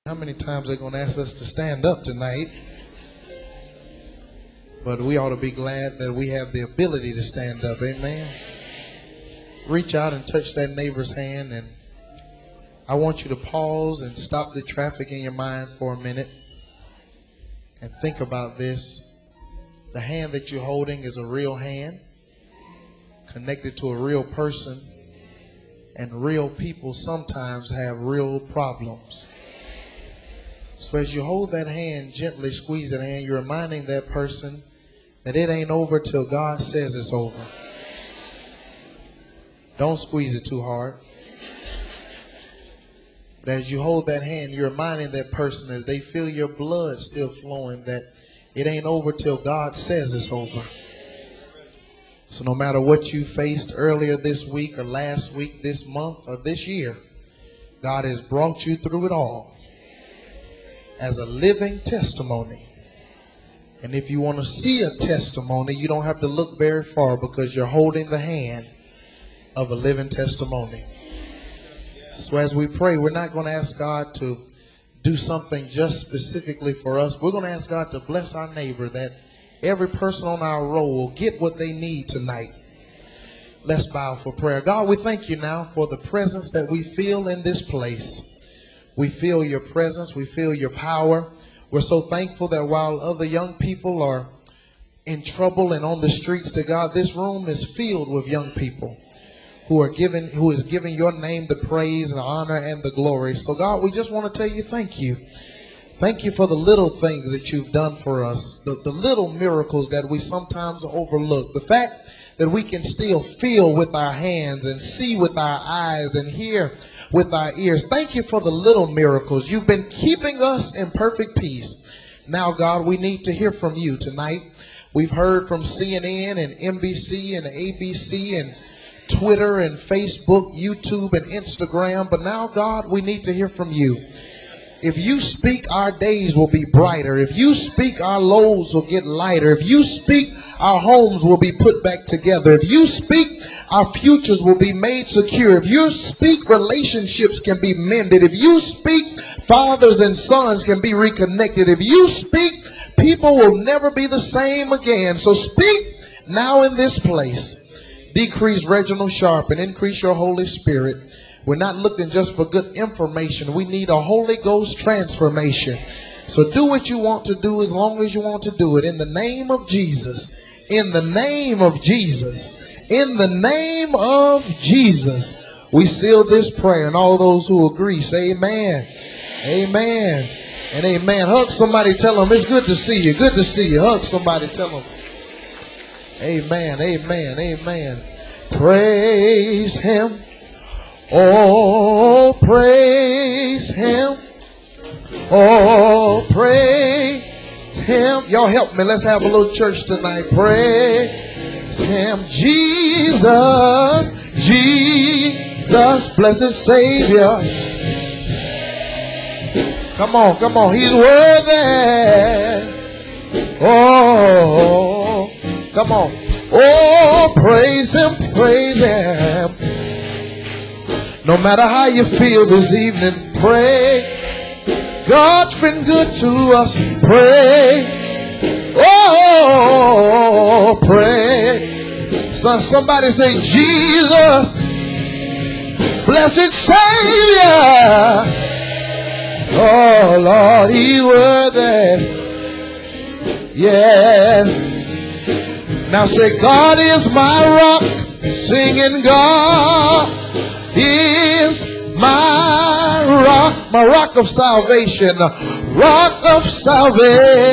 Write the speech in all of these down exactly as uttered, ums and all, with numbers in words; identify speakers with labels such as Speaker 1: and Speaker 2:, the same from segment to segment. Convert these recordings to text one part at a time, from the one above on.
Speaker 1: How many times they're going to ask us to stand up tonight? But we ought to be glad that we have the ability to stand up. Amen. Reach out and touch that neighbor's hand, and I want you to pause and stop the traffic in your mind for a minute and think about this. The hand that you're holding is a real hand connected to a real person, and real people sometimes have real problems. So as you hold that hand, gently squeeze that hand, you're reminding that person that it ain't over till God says it's over. Don't squeeze it too hard. But as you hold that hand, you're reminding that person as they feel your blood still flowing that it ain't over till God says it's over. So no matter what you faced earlier this week or last week, this month or this year, God has brought you through it all as a living testimony. And if you want to see a testimony, you don't have to look very far because you're holding the hand of a living testimony. So as we pray, we're not going to ask God to do something just specifically for us. We're going to ask God to bless our neighbor, that every person on our row will get what they need tonight. Let's bow for prayer. God, we thank you now for the presence that we feel in this place. We feel your presence. We feel your power. We're so thankful that while other young people are in trouble and on the streets, that God, this room is filled with young people who are giving, who is giving your name the praise and the honor and the glory. So God, we just want to tell you thank you. Thank you for the little things that you've done for us, the, the little miracles that we sometimes overlook. The fact that we can still feel with our hands and see with our eyes and hear with our ears. Thank you for the little miracles. You've been keeping us in perfect peace. Now, God, we need to hear from you tonight. We've heard from C N N and N B C and A B C and Twitter and Facebook, YouTube and Instagram. But now, God, we need to hear from you. If you speak, our days will be brighter. If you speak, our loads will get lighter. If you speak, our homes will be put back together. If you speak, our futures will be made secure. If you speak, relationships can be mended. If you speak, fathers and sons can be reconnected. If you speak, people will never be the same again. So speak now in this place. Decrease Reginald Sharp and increase your Holy Spirit. We're not looking just for good information. We need a Holy Ghost transformation. So do what you want to do as long as you want to do it. In the name of Jesus. In the name of Jesus. In the name of Jesus. We seal this prayer. And all those who agree say amen. Amen. And amen. Hug somebody. Tell them it's good to see you. Good to see you. Hug somebody. Tell them amen. Amen. Amen. Praise him. Oh, praise him. Oh, praise him. Y'all help me. Let's have a little church tonight. Praise him. Jesus, Jesus, blessed Savior. Come on, come on. He's worthy. Oh, come on. Oh, praise him, praise him. No matter how you feel this evening, pray. God's been good to us. Pray. Oh, pray. So somebody say, Jesus, blessed Savior. Oh, Lord, he worthy. Yeah. Now say, God is my rock. Singing, God is my rock, my rock of salvation, rock of salvation.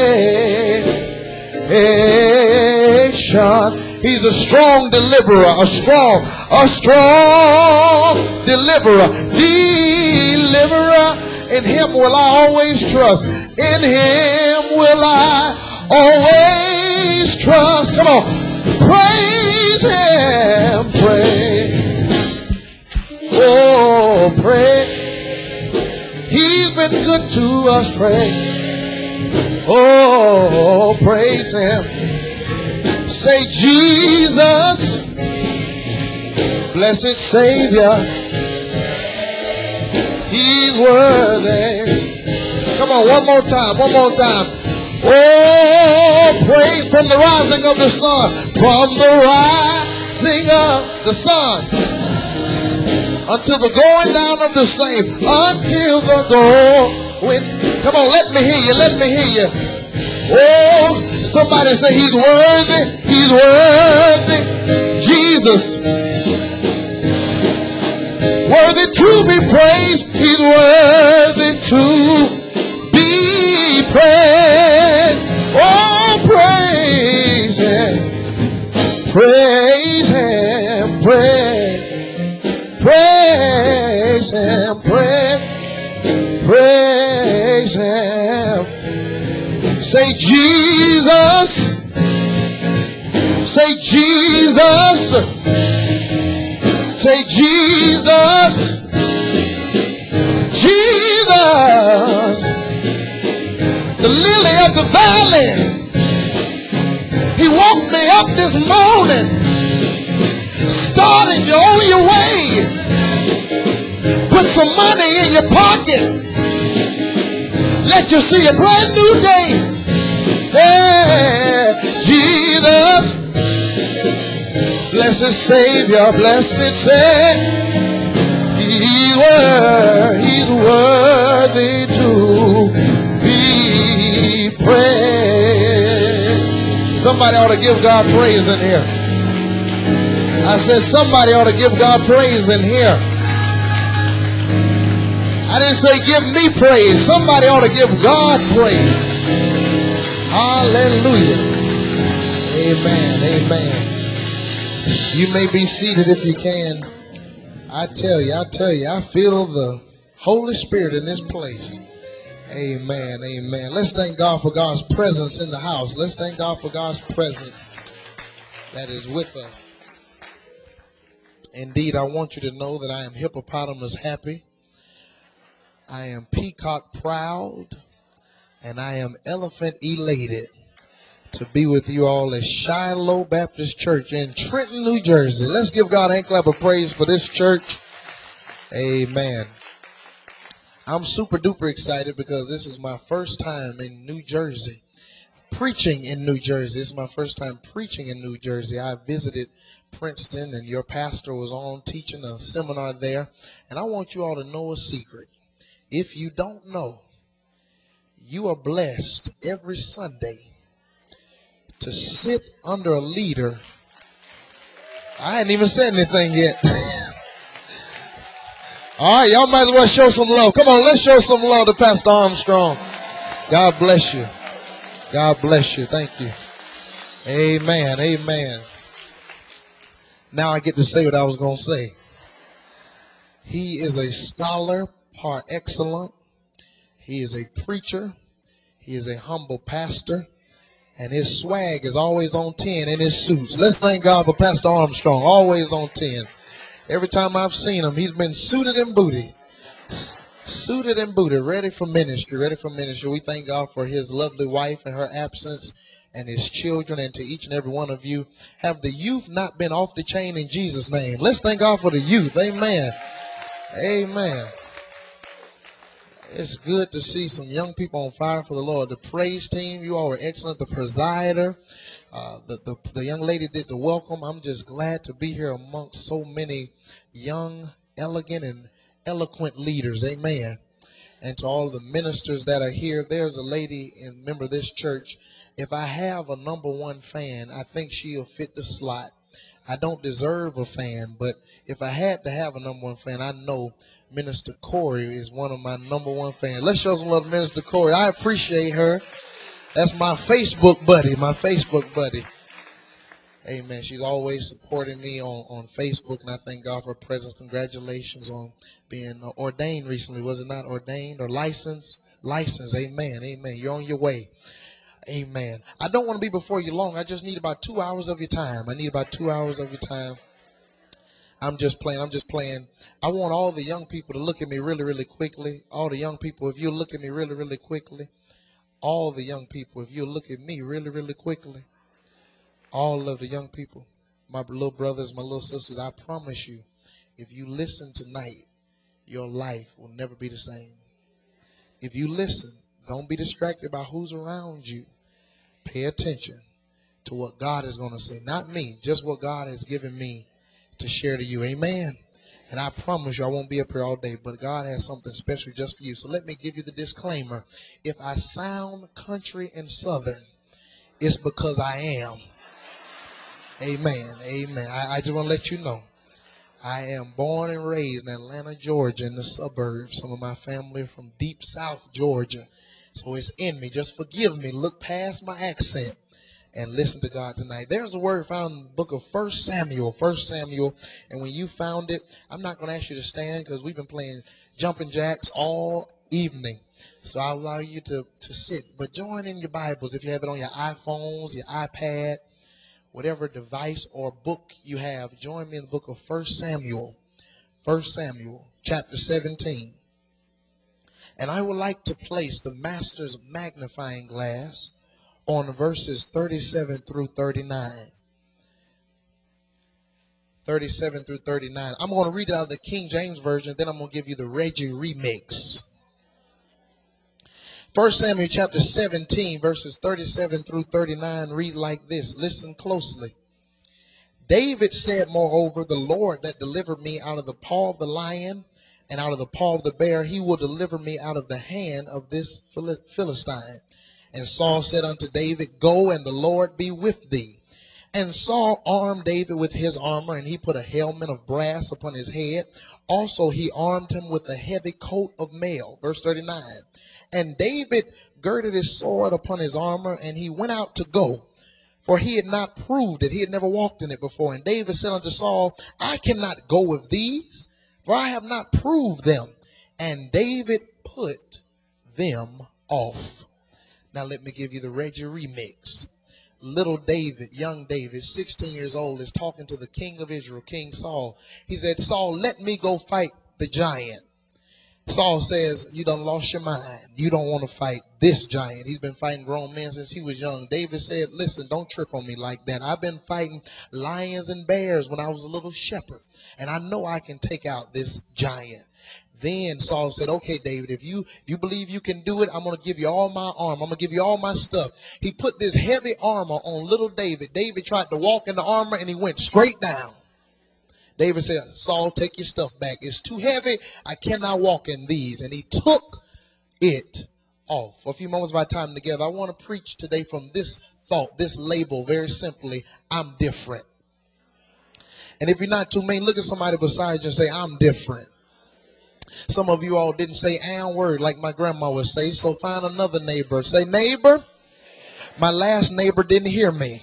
Speaker 1: He's a strong deliverer, a strong, a strong deliverer, deliverer. In him will I always trust. In him will I always trust. Come on, praise him, praise. Oh, pray. He's been good to us, pray. Oh, praise him. Say, Jesus, blessed Savior. He's worthy. Come on, one more time, one more time. Oh, praise from the rising of the sun, from the rising of the sun until the going down of the same, until the going. Come on, let me hear you, let me hear you. Oh, somebody say he's worthy, he's worthy. Jesus, worthy to be praised, he's worthy to be praised. Oh, praise him, praise him, praise, praise him, praise, praise him. Say Jesus, say Jesus, say Jesus, Jesus, the lily of the valley. He woke me up this morning, started you on your way, put some money in your pocket, let you see a brand new day. Hey, Jesus, blessed Savior, blessed Savior, he were, he's worthy to be praised. Somebody ought to give God praise in here. I said somebody ought to give God praise in here. I didn't say give me praise. Somebody ought to give God praise. Hallelujah. Amen. Amen. You may be seated if you can. I tell you, I tell you, I feel the Holy Spirit in this place. Amen. Amen. Let's thank God for God's presence in the house. Let's thank God for God's presence that is with us. Indeed, I want you to know that I am hippopotamus happy. I am peacock proud. And I am elephant elated to be with you all at Shiloh Baptist Church in Trenton, New Jersey. Let's give God a hand clap of praise for this church. Amen. I'm super duper excited because this is my first time in New Jersey, preaching in New Jersey. This is my first time preaching in New Jersey. I visited Princeton and your pastor was on teaching a seminar there. And I want you all to know a secret. If you don't know, you are blessed every Sunday to sit under a leader. I hadn't even said anything yet. All right, y'all might as well show some love. Come on, let's show some love to Pastor Armstrong. God bless you. God bless you. Thank you. Amen. Amen. Now I get to say what I was going to say. He is a scholar par excellence. He is a preacher. He is a humble pastor. And his swag is always on ten in his suits. Let's thank God for Pastor Armstrong. Always on ten. Every time I've seen him, he's been suited and booted. S- suited and booted. Ready for ministry. Ready for ministry. We thank God for his lovely wife and her absence and his children. And to each and every one of you, have the youth not been off the chain in Jesus' name? Let's thank God for the youth. Amen. Amen. It's good to see some young people on fire for the Lord. The praise team, you all were excellent. The presider, uh, the, the, the young lady did the welcome. I'm just glad to be here amongst so many young, elegant, and eloquent leaders. Amen. And to all the ministers that are here, there's a lady and member of this church. If I have a number one fan, I think she'll fit the slot. I don't deserve a fan, but if I had to have a number one fan, I know Minister Corey is one of my number one fans. Let's show some love to Minister Corey. I appreciate her. That's my Facebook buddy, my Facebook buddy. Amen. She's always supporting me on, on Facebook, and I thank God for her presence. Congratulations on being ordained recently. Was it not ordained or licensed? Licensed. Amen. Amen. You're on your way. Amen. I don't want to be before you long. I just need about two hours of your time. I need about two hours of your time. I'm just playing. I'm just playing. I want all the young people to look at me really, really quickly. All the young people, if you look at me really, really quickly. All the young people, if you look at me really, really quickly. All of the young people, my little brothers, my little sisters, I promise you, if you listen tonight, your life will never be the same. If you listen, Don't be distracted by who's around you. Pay attention to what God is going to say. Not me, just what God has given me to share to you. Amen. And I promise you I won't be up here all day, but God has something special just for you. So let me give you the disclaimer. If I sound country and southern, it's because I am. Amen. Amen. I, I just want to let you know. I am born and raised in Atlanta, Georgia, in the suburbs. Some of my family are from deep south Georgia. So it's in me. Just forgive me. Look past my accent and listen to God tonight. There's a word found in the book of First Samuel. First Samuel. And when you found it, I'm not going to ask you to stand because we've been playing jumping jacks all evening. So I'll allow you to, to sit. But join in your Bibles if you have it on your iPhones, your iPad, whatever device or book you have. Join me in the book of First Samuel. First Samuel, chapter seventeen. And I would like to place the master's magnifying glass on verses thirty-seven through thirty-nine. thirty-seven through thirty-nine. I'm going to read it out of the King James Version, then I'm going to give you the Reggie remix. First Samuel chapter seventeen, verses thirty-seven through thirty-nine read like this. Listen closely. David said, moreover, the Lord that delivered me out of the paw of the lion and out of the paw of the bear, he will deliver me out of the hand of this Philistine. And Saul said unto David, go, and the Lord be with thee. And Saul armed David with his armor, and he put a helmet of brass upon his head. Also he armed him with a heavy coat of mail. Verse thirty-nine. And David girded his sword upon his armor, and he went out to go. For he had not proved it. He had never walked in it before. And David said unto Saul, I cannot go with these, for I have not proved them. And David put them off. Now let me give you the Reggie remix. Little David, young David, sixteen years old, is talking to the king of Israel, King Saul. He said, Saul, let me go fight the giant. Saul says, you done lost your mind. You don't want to fight this giant. He's been fighting grown men since he was young. David said, listen, don't trip on me like that. I've been fighting lions and bears when I was a little shepherd, and I know I can take out this giant. Then Saul said, okay, David, if you, if you believe you can do it, I'm going to give you all my armor. I'm going to give you all my stuff. He put this heavy armor on little David. David tried to walk in the armor, and he went straight down. David said, Saul, take your stuff back. It's too heavy. I cannot walk in these. And he took it off. For a few moments of our time together, I want to preach today from this thought, this label, very simply, I'm different. And if you're not too mean, look at somebody beside you and say, I'm different. Some of you all didn't say "and" word like my grandma would say, so find another neighbor. Say, neighbor, my last neighbor didn't hear me.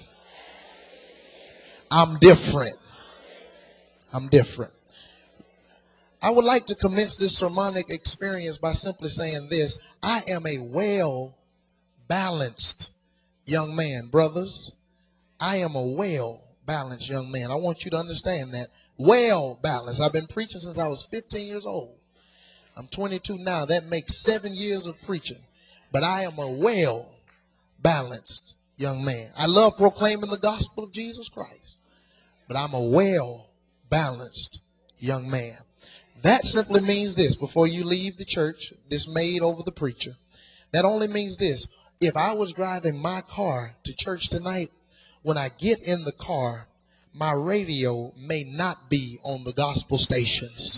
Speaker 1: I'm different. I'm different. I would like to commence this sermonic experience by simply saying this. I am a well-balanced young man, brothers. I am a well-balanced young man. I want you to understand that. Well-balanced. I've been preaching since I was fifteen years old. I'm twenty-two now. That makes seven years of preaching. But I am a well-balanced young man. I love proclaiming the gospel of Jesus Christ. But I'm a well-balanced balanced young man. That simply means this. Before you leave the church, dismayed over the preacher, that only means this. If I was driving my car to church tonight, when I get in the car, my radio may not be on the gospel stations.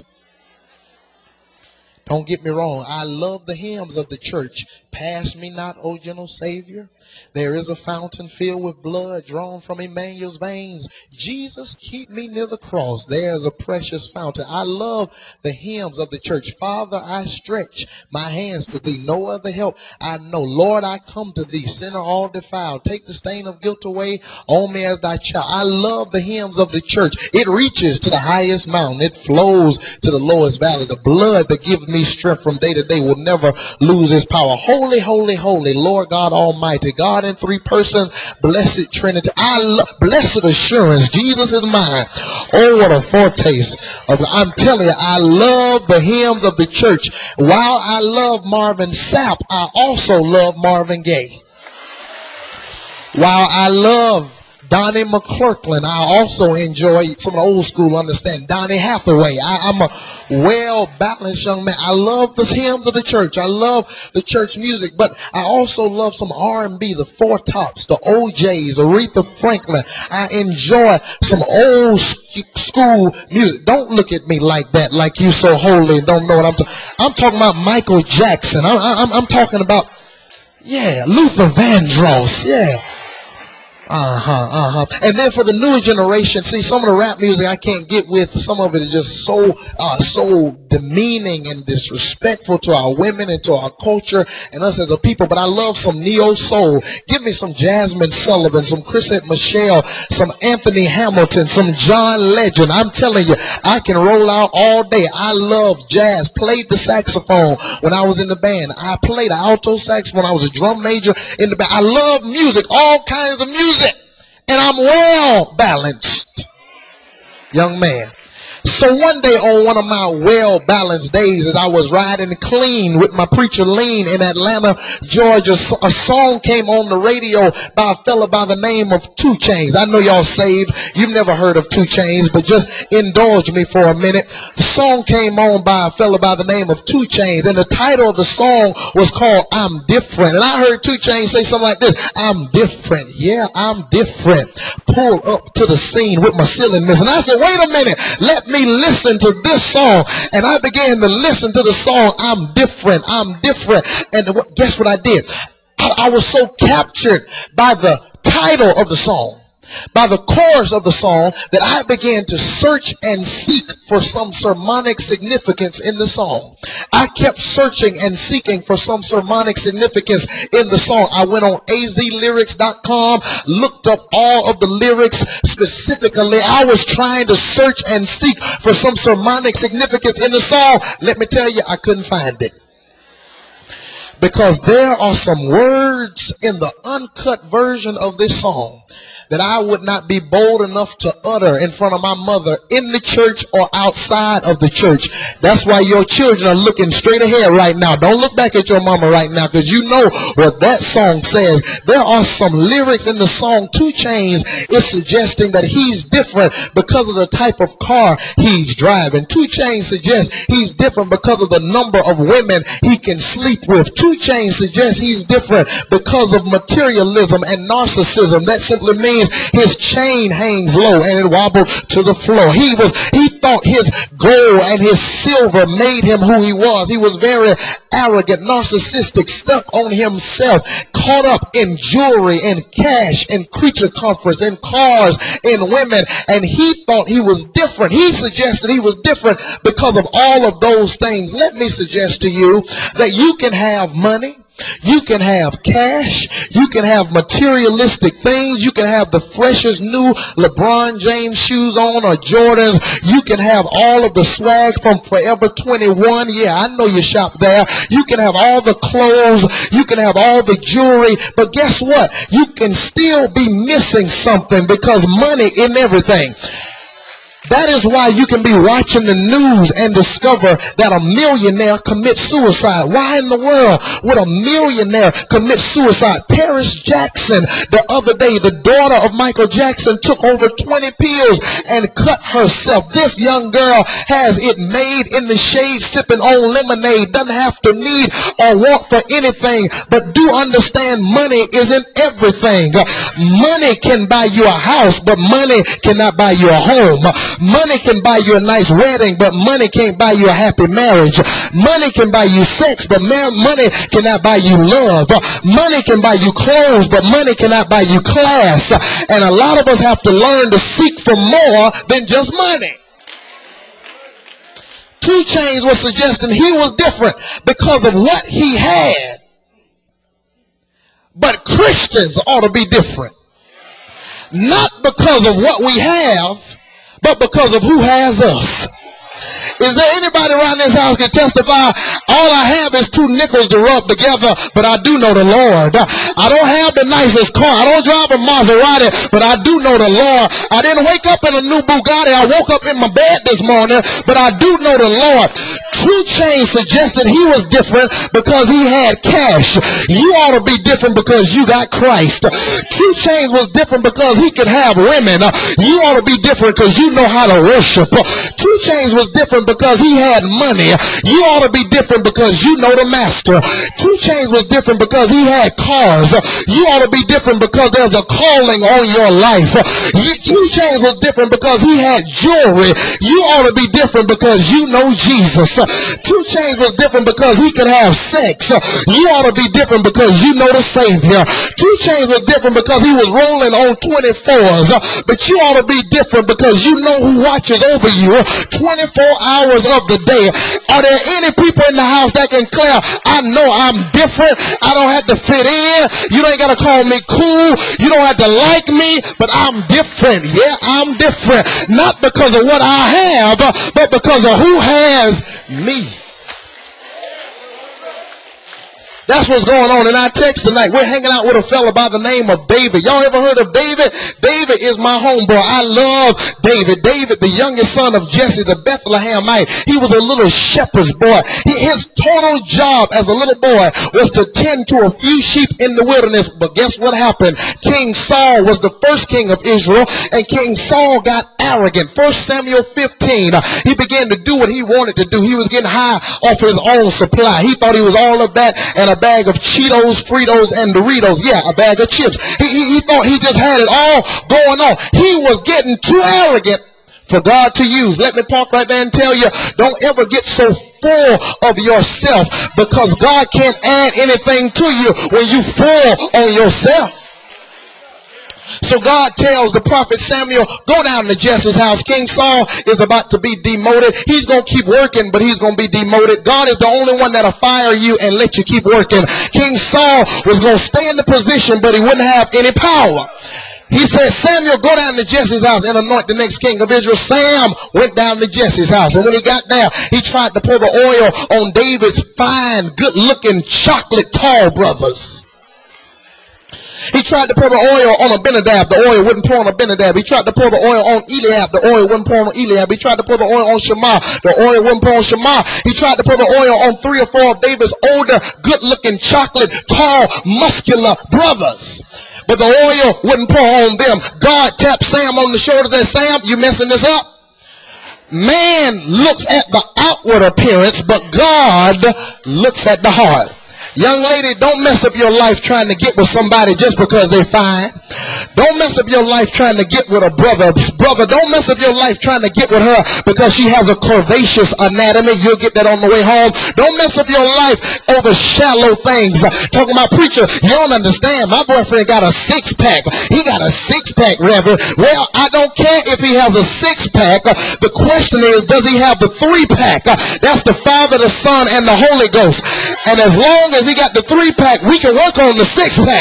Speaker 1: Don't get me wrong. I love the hymns of the church. Pass me not, O gentle Savior. There is a fountain filled with blood drawn from Emmanuel's veins. Jesus, keep me near the cross. There's a precious fountain. I love the hymns of the church. Father, I stretch my hands to thee. No other help I know. Lord, I come to thee, sinner all defiled. Take the stain of guilt away on me as thy child. I love the hymns of the church. It reaches to the highest mountain. It flows to the lowest valley. The blood that gives me strength from day to day will never lose its power. Holy, holy, holy, Lord God Almighty, God in three persons, blessed Trinity. I love, blessed assurance, Jesus is mine. Oh, what a foretaste of the, I'm telling you, I love the hymns of the church. While I love Marvin Sapp, I also love Marvin Gaye. While I love Donnie McClurkin. I also enjoy some of the old school understanding. Donnie Hathaway. I, I'm a well-balanced young man. I love the hymns of the church. I love the church music, but I also love some R and B, the Four Tops, the O Js, Aretha Franklin. I enjoy some old school music. Don't look at me like that, like you so holy and don't know what I'm talking. I'm talking about Michael Jackson. I'm, I'm, I'm talking about, yeah, Luther Vandross. Yeah. Uh-huh, uh-huh. And then for the newer generation, see, some of the rap music I can't get with. Some of it is just so, uh, so demeaning and disrespectful to our women and to our culture and us as a people. But I love some neo-soul. Give me some Jasmine Sullivan, some Chrisette Michelle, some Anthony Hamilton, some John Legend. I'm telling you, I can roll out all day. I love jazz. Played the saxophone when I was in the band. I played the alto sax when I was a drum major in the band. I love music, all kinds of music. And I'm well balanced, young man. So one day on one of my well-balanced days, as I was riding clean with my preacher Lean in Atlanta, Georgia, a song came on the radio by a fella by the name of two Chainz. I know y'all saved. You've never heard of two Chainz, but just indulge me for a minute. The song came on by a fella by the name of two Chainz, and the title of the song was called I'm Different. And I heard two Chainz say something like this: I'm different. Yeah, I'm different. Pull up to the scene with my ceiling miss. And I said, wait a minute. Let me listen to this song. And I began to listen to the song I'm Different, I'm Different. And guess what I did? I, I was so captured by the title of the song, by the chorus of the song, that I began to search and seek for some sermonic significance in the song. I kept searching and seeking for some sermonic significance in the song. I went on A Z lyrics dot com, looked up all of the lyrics specifically. I was trying to search and seek for some sermonic significance in the song. Let me tell you, I couldn't find it. Because there are some words in the uncut version of this song that I would not be bold enough to utter in front of my mother in the church or outside of the church. That's why your children are looking straight ahead right now. Don't look back at your mama right now, because you know what that song says. There are some lyrics in the song two Chainz is suggesting that he's different because of the type of car he's driving. two Chainz suggests he's different because of the number of women he can sleep with. two Chainz suggests he's different because of materialism and narcissism. That simply means his chain hangs low and it wobbles to the floor. He was, he thought his gold and his silver made him who he was. He was very arrogant, narcissistic, stuck on himself, caught up in jewelry and cash and creature comforts and cars and women. And he thought he was different. He suggested he was different because of all of those things. Let me suggest to you that you can have money. You can have cash, you can have materialistic things, you can have the freshest new LeBron James shoes on or Jordans, you can have all of the swag from Forever twenty-one, yeah, I know you shop there, you can have all the clothes, you can have all the jewelry, but guess what? You can still be missing something, because money in everything. That is why you can be watching the news and discover that a millionaire commits suicide. Why in the world would a millionaire commit suicide? Paris Jackson, the other day, the daughter of Michael Jackson, took over twenty pills and cut herself. This young girl has it made in the shade, sipping on lemonade, doesn't have to need or want for anything, but do understand money isn't everything. Money can buy you a house, but money cannot buy you a home. Money can buy you a nice wedding, but money can't buy you a happy marriage. Money can buy you sex, but money cannot buy you love. Money can buy you clothes, but money cannot buy you class. And a lot of us have to learn to seek for more than just money. two Chainz was suggesting he was different because of what he had. But Christians ought to be different. Not because of what we have, but because of who has us. Is there anybody around this house can testify? All I have is two nickels to rub together, but I do know the Lord. I don't have the nicest car. I don't drive a Maserati, but I do know the Lord. I didn't wake up in a new Bugatti. I woke up in my bed this morning, but I do know the Lord. two Chainz suggested he was different because he had cash. You ought to be different because you got Christ. two Chainz was different because he could have women. You ought to be different because you know how to worship. two Chainz was different because he had money. You ought to be different because you know the master. two Chainz was different because he had cars. You ought to be different because there's a calling on your life. two Chainz was different because he had jewelry. You ought to be different because you know Jesus. two Chainz was different because he could have sex. You ought to be different because you know the Savior. two Chainz was different because he was rolling on twenty-fours. But you ought to be different because you know who watches over you twenty-four hours of the day. Are there any people in the house that can declare, I know I'm different. I don't have to fit in. You don't got to call me cool. You don't have to like me, but I'm different. Yeah, I'm different. Not because of what I have, but because of who has me. That's what's going on in our text tonight. We're hanging out with a fella by the name of David. Y'all ever heard of David? David is my homeboy. I love David. David, the youngest son of Jesse, the Bethlehemite. He was a little shepherd's boy. He, his total job as a little boy was to tend to a few sheep in the wilderness. But guess what happened? King Saul was the first king of Israel, and King Saul got arrogant. First Samuel fifteen, uh, he began to do what he wanted to do. He was getting high off his own supply. He thought he was all of that and a bag of Cheetos, Fritos, and Doritos. Yeah, a bag of chips. He, he, he thought he just had it all going on. He was getting too arrogant for God to use. Let me park right there and tell you, don't ever get so full of yourself, because God can't add anything to you when you full on yourself. So God tells the prophet Samuel, go down to Jesse's house. King Saul is about to be demoted. He's going to keep working, but he's going to be demoted. God is the only one that'll fire you and let you keep working. King Saul was going to stay in the position, but he wouldn't have any power. He said, Samuel, go down to Jesse's house and anoint the next king of Israel. Sam went down to Jesse's house, and when he got there, he tried to pour the oil on David's fine, good-looking, chocolate tall brothers. He tried to pour the oil on Abinadab. The oil wouldn't pour on Abinadab. He tried to pour the oil on Eliab. The oil wouldn't pour on Eliab. He tried to pour the oil on Shammah. The oil wouldn't pour on Shammah. He tried to pour the oil on three or four of David's older, good-looking, chocolate, tall, muscular brothers. But the oil wouldn't pour on them. God tapped Sam on the shoulder and said, Sam, you messing this up? Man looks at the outward appearance, but God looks at the heart. Young lady, don't mess up your life trying to get with somebody just because they're fine. Don't mess up your life trying to get with a brother. Brother, don't mess up your life trying to get with her because she has a curvaceous anatomy. You'll get that on the way home. Don't mess up your life over shallow things. Talking about, preacher, you don't understand. My boyfriend got a six-pack. He got a six-pack, Reverend. Well, I don't care if he has a six-pack. The question is, does he have the three-pack? That's the Father, the Son, and the Holy Ghost. And as long as he got the three-pack, we can work on the six-pack.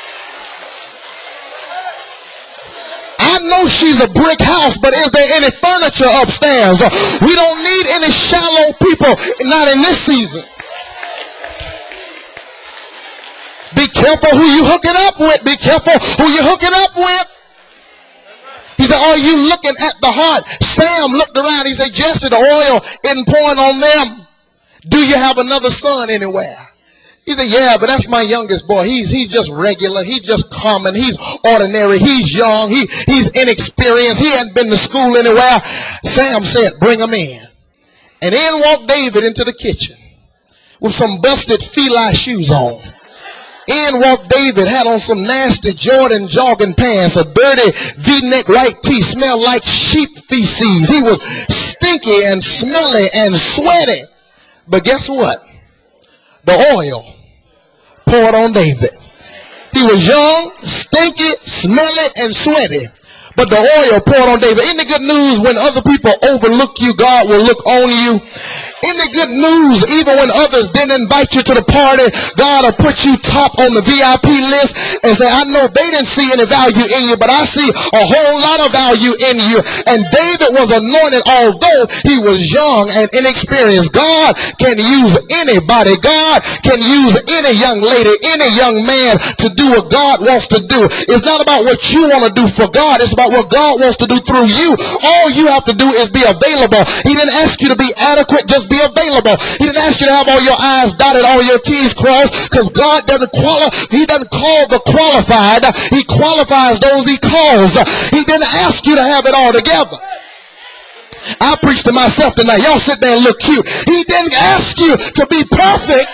Speaker 1: I know she's a brick house, but is there any furniture upstairs? We don't need any shallow people, not in this season. Be careful who you hooking up with. Be careful who you hooking up with. He said, are you looking at the heart? Sam looked around. He said, Jesse, the oil isn't pouring on them. Do you have another son anywhere? He said, yeah, but that's my youngest boy. He's he's just regular. He's just common. He's ordinary. He's young. He He's inexperienced. He hadn't been to school anywhere. Sam said, bring him in. And in walked David into the kitchen with some busted Feli shoes on. In walked David, had on some nasty Jordan jogging pants, a dirty V-neck white tee, smelled like sheep feces. He was stinky and smelly and sweaty. But guess what? The oil poured on David. He was young, stinky, smelly, and sweaty. But the oil poured on David. Isn't it good news when other people overlook you, God will look on you? Any good news, even when others didn't invite you to the party, God will put you top on the V I P list and say, I know they didn't see any value in you, but I see a whole lot of value in you. And David was anointed, although he was young and inexperienced. God can use anybody. God can use any young lady, any young man to do what God wants to do. It's not about what you want to do for God. It's about what God wants to do through you. All you have to do is be available. He didn't ask you to be adequate, just be available. He didn't ask you to have all your I's dotted, all your T's crossed, because God doesn't qualify. He doesn't call the qualified. He qualifies those he calls. He didn't ask you to have it all together. I preach to myself tonight. Y'all sit there and look cute. He didn't ask you to be perfect.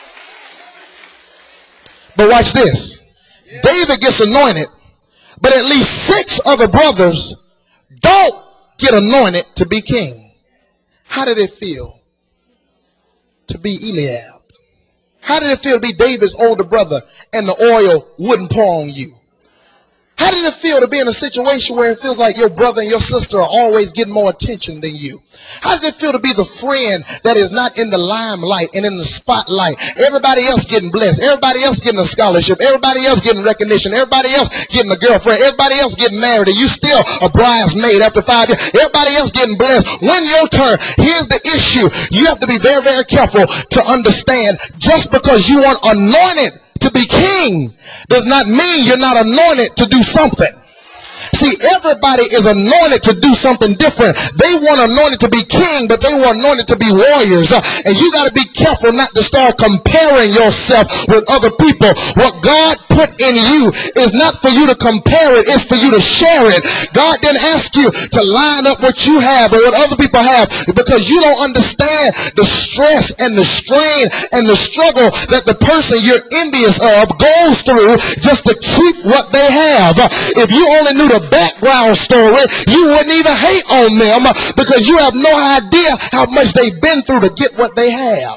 Speaker 1: But watch this. David gets anointed, but at least six other brothers don't get anointed to be king. How did it feel to be Eliab? How did it feel to be David's older brother and the oil wouldn't pour on you? How did it feel to be in a situation where it feels like your brother and your sister are always getting more attention than you? How does it feel to be the friend that is not in the limelight and in the spotlight? Everybody else getting blessed. Everybody else getting a scholarship. Everybody else getting recognition. Everybody else getting a girlfriend. Everybody else getting married. And you still a bridesmaid after five years. Everybody else getting blessed. When your turn, here's the issue. You have to be very, very careful to understand just because you aren't anointed to be king does not mean you're not anointed to do something. See, everybody is anointed to do something different. They weren't anointed to be king, but they were anointed to be warriors. Uh, and you got to be careful not to start comparing yourself with other people. What God put in you is not for you to compare it, it's for you to share it. God didn't ask you to line up what you have or what other people have, because you don't understand the stress and the strain and the struggle that the person you're envious of goes through just to keep what they have. Uh, if you only knew the background story, you wouldn't even hate on them, because you have no idea how much they've been through to get what they have.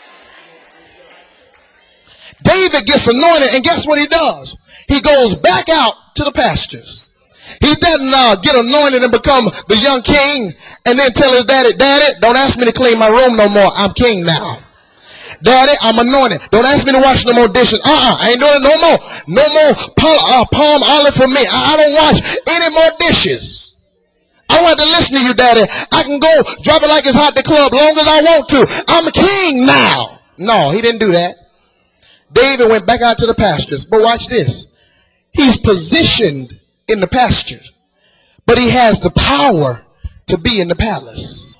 Speaker 1: David gets anointed, and guess what he does? He goes back out to the pastures. He doesn't uh, get anointed and become the young king and then tell his daddy, Daddy, don't ask me to clean my room no more. I'm king now. Daddy, I'm anointed. Don't ask me to wash no more dishes. Uh-uh. I ain't doing it no more. No more palm, uh, palm olive for me. I, I don't wash any more dishes. I don't have to listen to you, Daddy. I can go drop it like it's hot at the club long as I want to. I'm a king now. No, he didn't do that. David went back out to the pastures. But watch this. He's positioned in the pastures, but he has the power to be in the palace.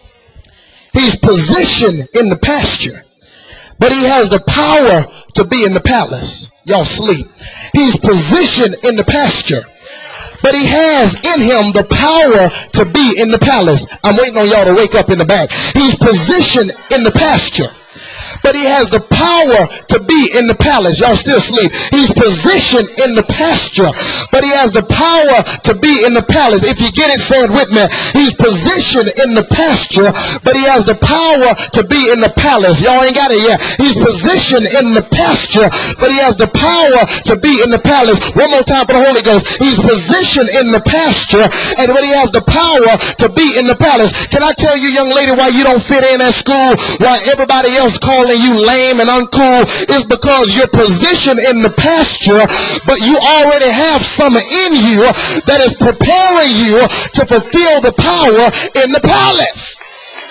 Speaker 1: He's positioned in the pasture, but he has the power to be in the palace. Y'all sleep. He's positioned in the pasture, but he has in him the power to be in the palace. I'm waiting on y'all to wake up in the back. He's positioned in the pasture, but he has the power to be in the palace. Y'all still asleep. He's positioned in the pasture, but he has the power to be in the palace. If you get it, say it with me. He's positioned in the pasture, but he has the power to be in the palace. Y'all ain't got it yet. He's positioned in the pasture, but he has the power to be in the palace. One more time for the Holy Ghost. He's positioned in the pasture, and but he has the power to be in the palace. Can I tell you, young lady, why you don't fit in at school, why everybody else calling you lame and uncool, is because you're positioned in the pasture, but you already have something in you that is preparing you to fulfill the power in the palace.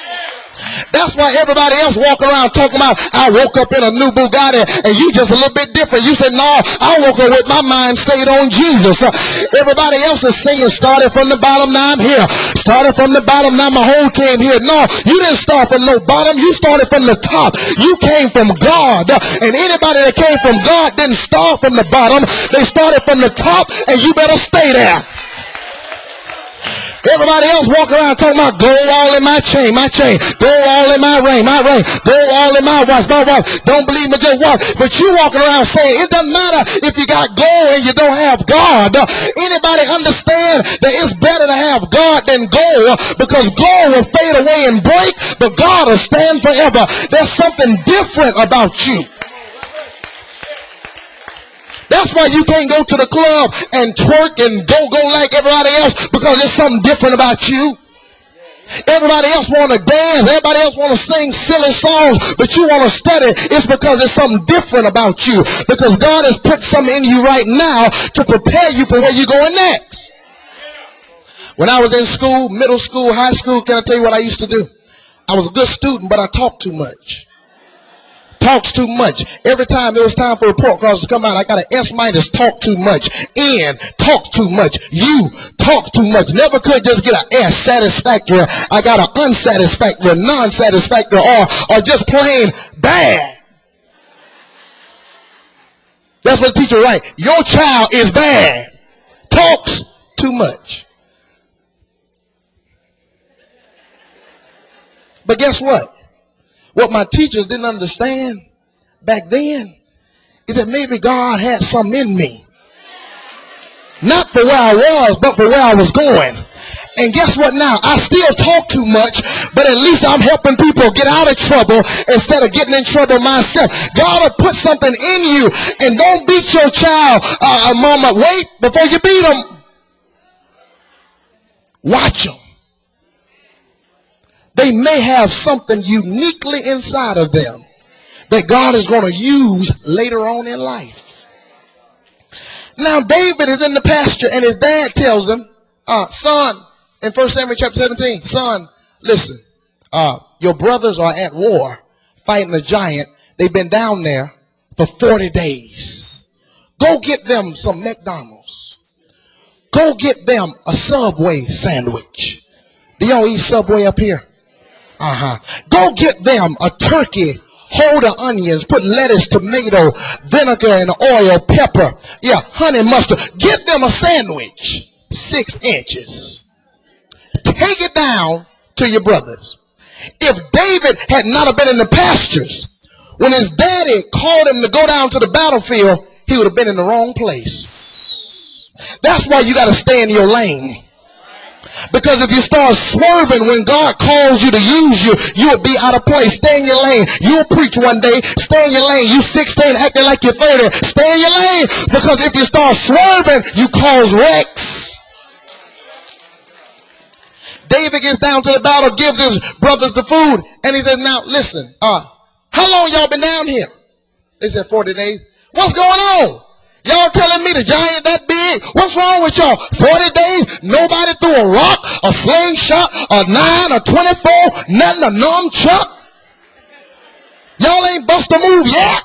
Speaker 1: That's why everybody else walk around talking about, I woke up in a new Bugatti, and you just a little bit different. You said, no, I woke up with my mind stayed on Jesus. Uh, everybody else is singing, started from the bottom, now I'm here. Started from the bottom, now my whole team here. No, you didn't start from no bottom. You started from the top. You came from God. Uh, and anybody that came from God didn't start from the bottom. They started from the top, and you better stay there. Everybody else walk around talking about gold all in my chain, my chain, gold all in my ring, my ring, gold all in my watch, my watch. Don't believe me, just watch. But you walking around saying it doesn't matter if you got gold and you don't have God. Anybody understand that it's better to have God than gold, because gold will fade away and break, but God will stand forever. There's something different about you. That's why you can't go to the club and twerk and go, go like everybody else, because there's something different about you. Everybody else want to dance. Everybody else want to sing silly songs, but you want to study. It's because there's something different about you. Because God has put something in you right now to prepare you for where you're going next. When I was in school, middle school, high school, can I tell you what I used to do? I was a good student, but I talked too much. Talks too much. Every time it was time for report cards to come out, I got an S minus, talk too much. N, talk too much. U, talk too much. Never could just get an S, satisfactory. I got an unsatisfactory, non-satisfactory, or, or just plain bad. That's what the teacher write. Your child is bad. Talks too much. But guess what? What my teachers didn't understand back then is that maybe God had something in me. Not for where I was, but for where I was going. And guess what now? I still talk too much, but at least I'm helping people get out of trouble instead of getting in trouble myself. God will put something in you, and don't beat your child. Uh, mama, wait before you beat them. Watch them. They may have something uniquely inside of them that God is going to use later on in life. Now David is in the pasture and his dad tells him, uh, son, in First Samuel chapter seventeen, son, listen, uh, your brothers are at war fighting a giant. They've been down there for forty days. Go get them some McDonald's. Go get them a Subway sandwich. Do y'all eat Subway up here? Uh-huh. Go get them a turkey, hold the onions, put lettuce, tomato, vinegar and oil, pepper, yeah, honey mustard. Get them a sandwich, six inches. Take it down to your brothers. If David had not have been in the pastures, when his daddy called him to go down to the battlefield, he would have been in the wrong place. That's why you got to stay in your lane. Because if you start swerving when God calls you to use you, you'll be out of place. Stay in your lane. You'll preach one day. Stay in your lane. You sixteen acting like you're thirty. Stay in your lane. Because if you start swerving, you cause wrecks. David gets down to the battle, gives his brothers the food, and he says, now listen, uh, how long y'all been down here? They said forty days. What's going on? Y'all telling me the giant that big? What's wrong with y'all? forty days, nobody threw a rock, a slingshot, a nine, a twenty-four, nothing, a nunchuck. Y'all ain't bust a move yet.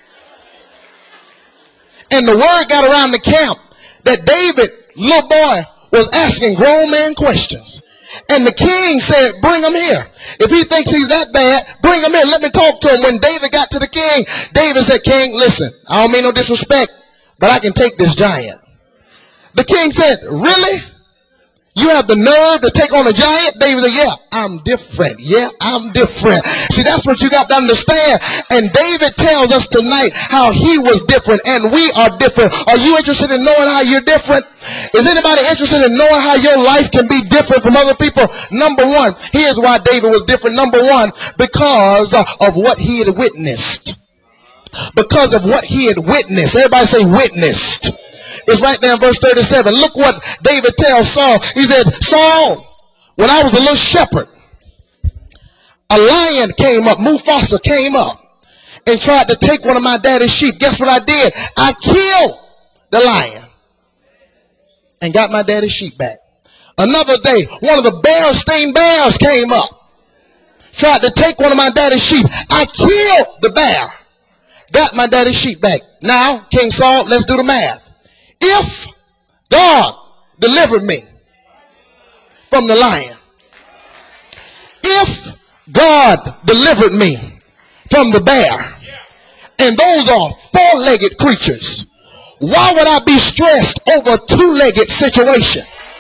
Speaker 1: And the word got around the camp that David, little boy, was asking grown man questions. And the king said, bring him here. If he thinks he's that bad, bring him here. Let me talk to him. When David got to the king, David said, king, listen, I don't mean no disrespect, but I can take this giant. The king said, really? You have the nerve to take on a giant? David said, yeah, I'm different. Yeah, I'm different. See, that's what you got to understand. And David tells us tonight how he was different and we are different. Are you interested in knowing how you're different? Is anybody interested in knowing how your life can be different from other people? Number one, here's why David was different. Number one, because of what he had witnessed. Because of what he had witnessed. Everybody say witnessed. It's right there in verse thirty-seven. Look what David tells Saul. He said, Saul, when I was a little shepherd, a lion came up, Mufasa came up and tried to take one of my daddy's sheep. Guess what I did? I killed the lion and got my daddy's sheep back. Another day, one of the Berenstain Bears came up, tried to take one of my daddy's sheep. I killed the bear, got my daddy's sheep back. Now, King Saul, let's do the math. If God delivered me from the lion, if God delivered me from the bear, and those are four-legged creatures, why would I be stressed over a two-legged situation?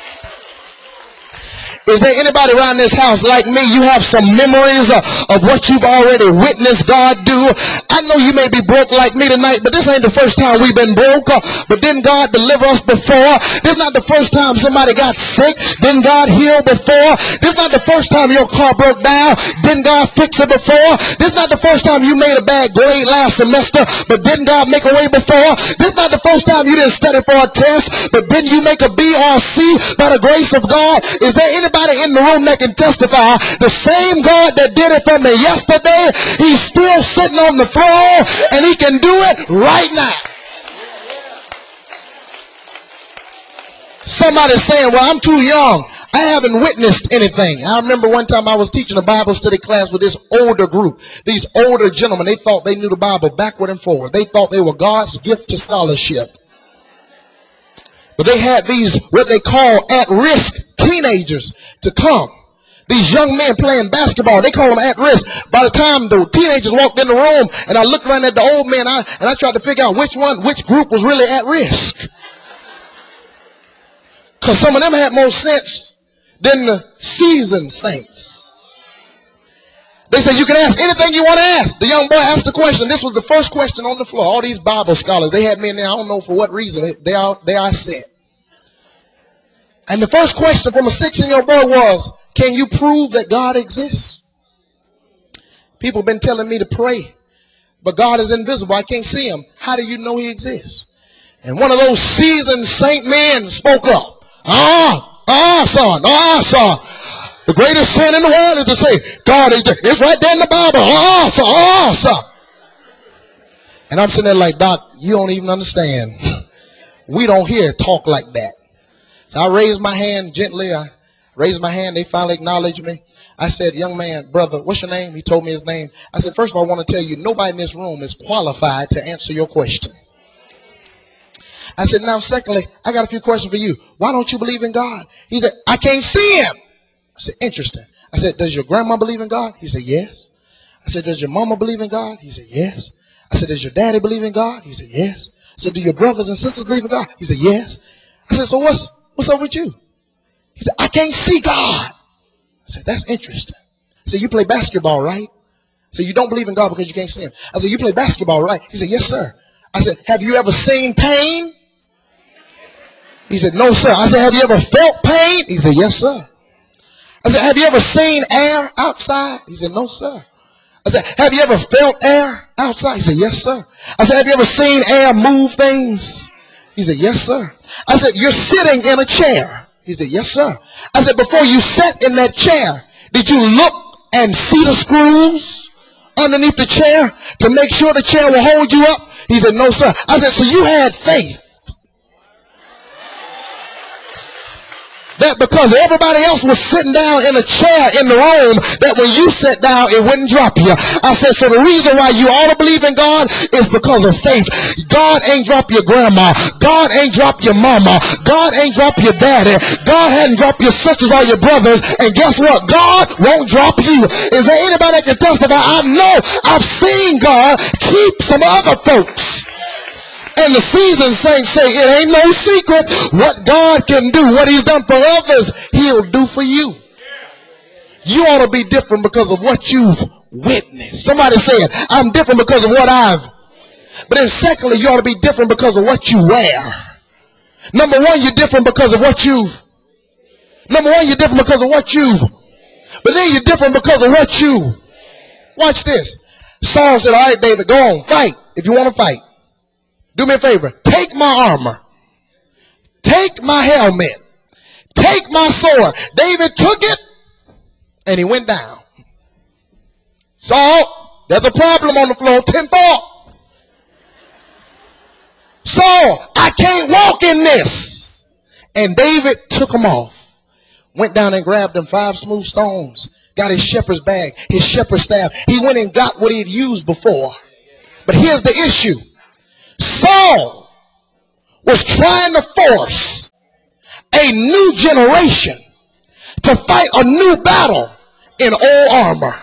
Speaker 1: Is there anybody around this house like me? You have some memories of, of what you've already witnessed God do. I know you may be broke like me tonight, but this ain't the first time we've been broke. Uh, but didn't God deliver us before? This is not the first time somebody got sick. Didn't God heal before? This is not the first time your car broke down. Didn't God fix it before? This is not the first time you made a bad grade last semester, but didn't God make a way before? This is not the first time you didn't study for a test, but didn't you make a B or a C by the grace of God? Is there anybody anybody in the room that can testify the same God that did it for me yesterday, he's still sitting on the throne and he can do it right now. Somebody's saying, well, I'm too young. I haven't witnessed anything. I remember one time I was teaching a Bible study class with this older group. These older gentlemen, they thought they knew the Bible backward and forward. They thought they were God's gift to scholarship. But they had these, what they call at-risk teenagers to come. These young men playing basketball, they call them at risk. By the time the teenagers walked in the room and I looked around at the old men, I, and I tried to figure out which one, which group was really at risk. Because some of them had more sense than the seasoned saints. They said, you can ask anything you want to ask. The young boy asked the question. This was the first question on the floor. All these Bible scholars, they had me in there. I don't know for what reason. They are, they are set. And the first question from a sixteen-year-old boy was, can you prove that God exists? People have been telling me to pray, but God is invisible. I can't see him. How do you know he exists? And one of those seasoned saint men spoke up. Ah, ah, son, ah, son. The greatest sin in the world is to say, God is there. It's right there in the Bible. Ah, son, ah, son. And I'm sitting there like, Doc, you don't even understand. We don't hear talk like that. So I raised my hand gently. I raised my hand. They finally acknowledged me. I said, young man, brother, what's your name? He told me his name. I said, first of all, I want to tell you, nobody in this room is qualified to answer your question. I said, now, secondly, I got a few questions for you. Why don't you believe in God? He said, I can't see him. I said, interesting. I said, does your grandma believe in God? He said, yes. I said, does your mama believe in God? He said, yes. I said, does your daddy believe in God? He said, yes. I said, do your brothers and sisters believe in God? He said, yes. I said, so what's, what's up with you? He said, I can't see God. I said, that's interesting. I said, you play basketball, right? I said, you don't believe in God because you can't see him. I said, you play basketball, right? He said, yes, sir. I said, have you ever seen pain? He said, no, sir. I said, have you ever felt pain? He said, yes, sir. I said, have you ever seen air outside? He said, no, sir. I said, have you ever felt air outside? He said, yes, sir. I said, have you ever seen air move things? He said, yes, sir. I said, you're sitting in a chair. He said, yes, sir. I said, before you sat in that chair, did you look and see the screws underneath the chair to make sure the chair will hold you up? He said, no, sir. I said, so you had faith that because everybody else was sitting down in a chair in the room, that when you sat down, it wouldn't drop you. I said, so the reason why you ought to believe in God is because of faith. God ain't drop your grandma. God ain't drop your mama. God ain't drop your daddy. God hadn't dropped your sisters or your brothers. And guess what? God won't drop you. Is there anybody that can testify? I know I've seen God keep some other folks. And the seasoned saints say it ain't no secret what God can do. What he's done for others, he'll do for you. You ought to be different because of what you've witnessed. Somebody said, I'm different because of what I've. But then secondly, you ought to be different because of what you wear. Number one, you're different because of what you've. Number one, you're different because of what you've. But then you're different because of what you. Watch this. Saul said, all right, David, go on, fight if you want to fight. Do me a favor. Take my armor. Take my helmet. Take my sword. David took it and he went down. Saul, there's a problem on the floor. ten four. Saul, I can't walk in this. And David took them off. Went down and grabbed them five smooth stones. Got his shepherd's bag, his shepherd's staff. He went and got what he had used before. But here's the issue. Saul was trying to force a new generation to fight a new battle in old armor.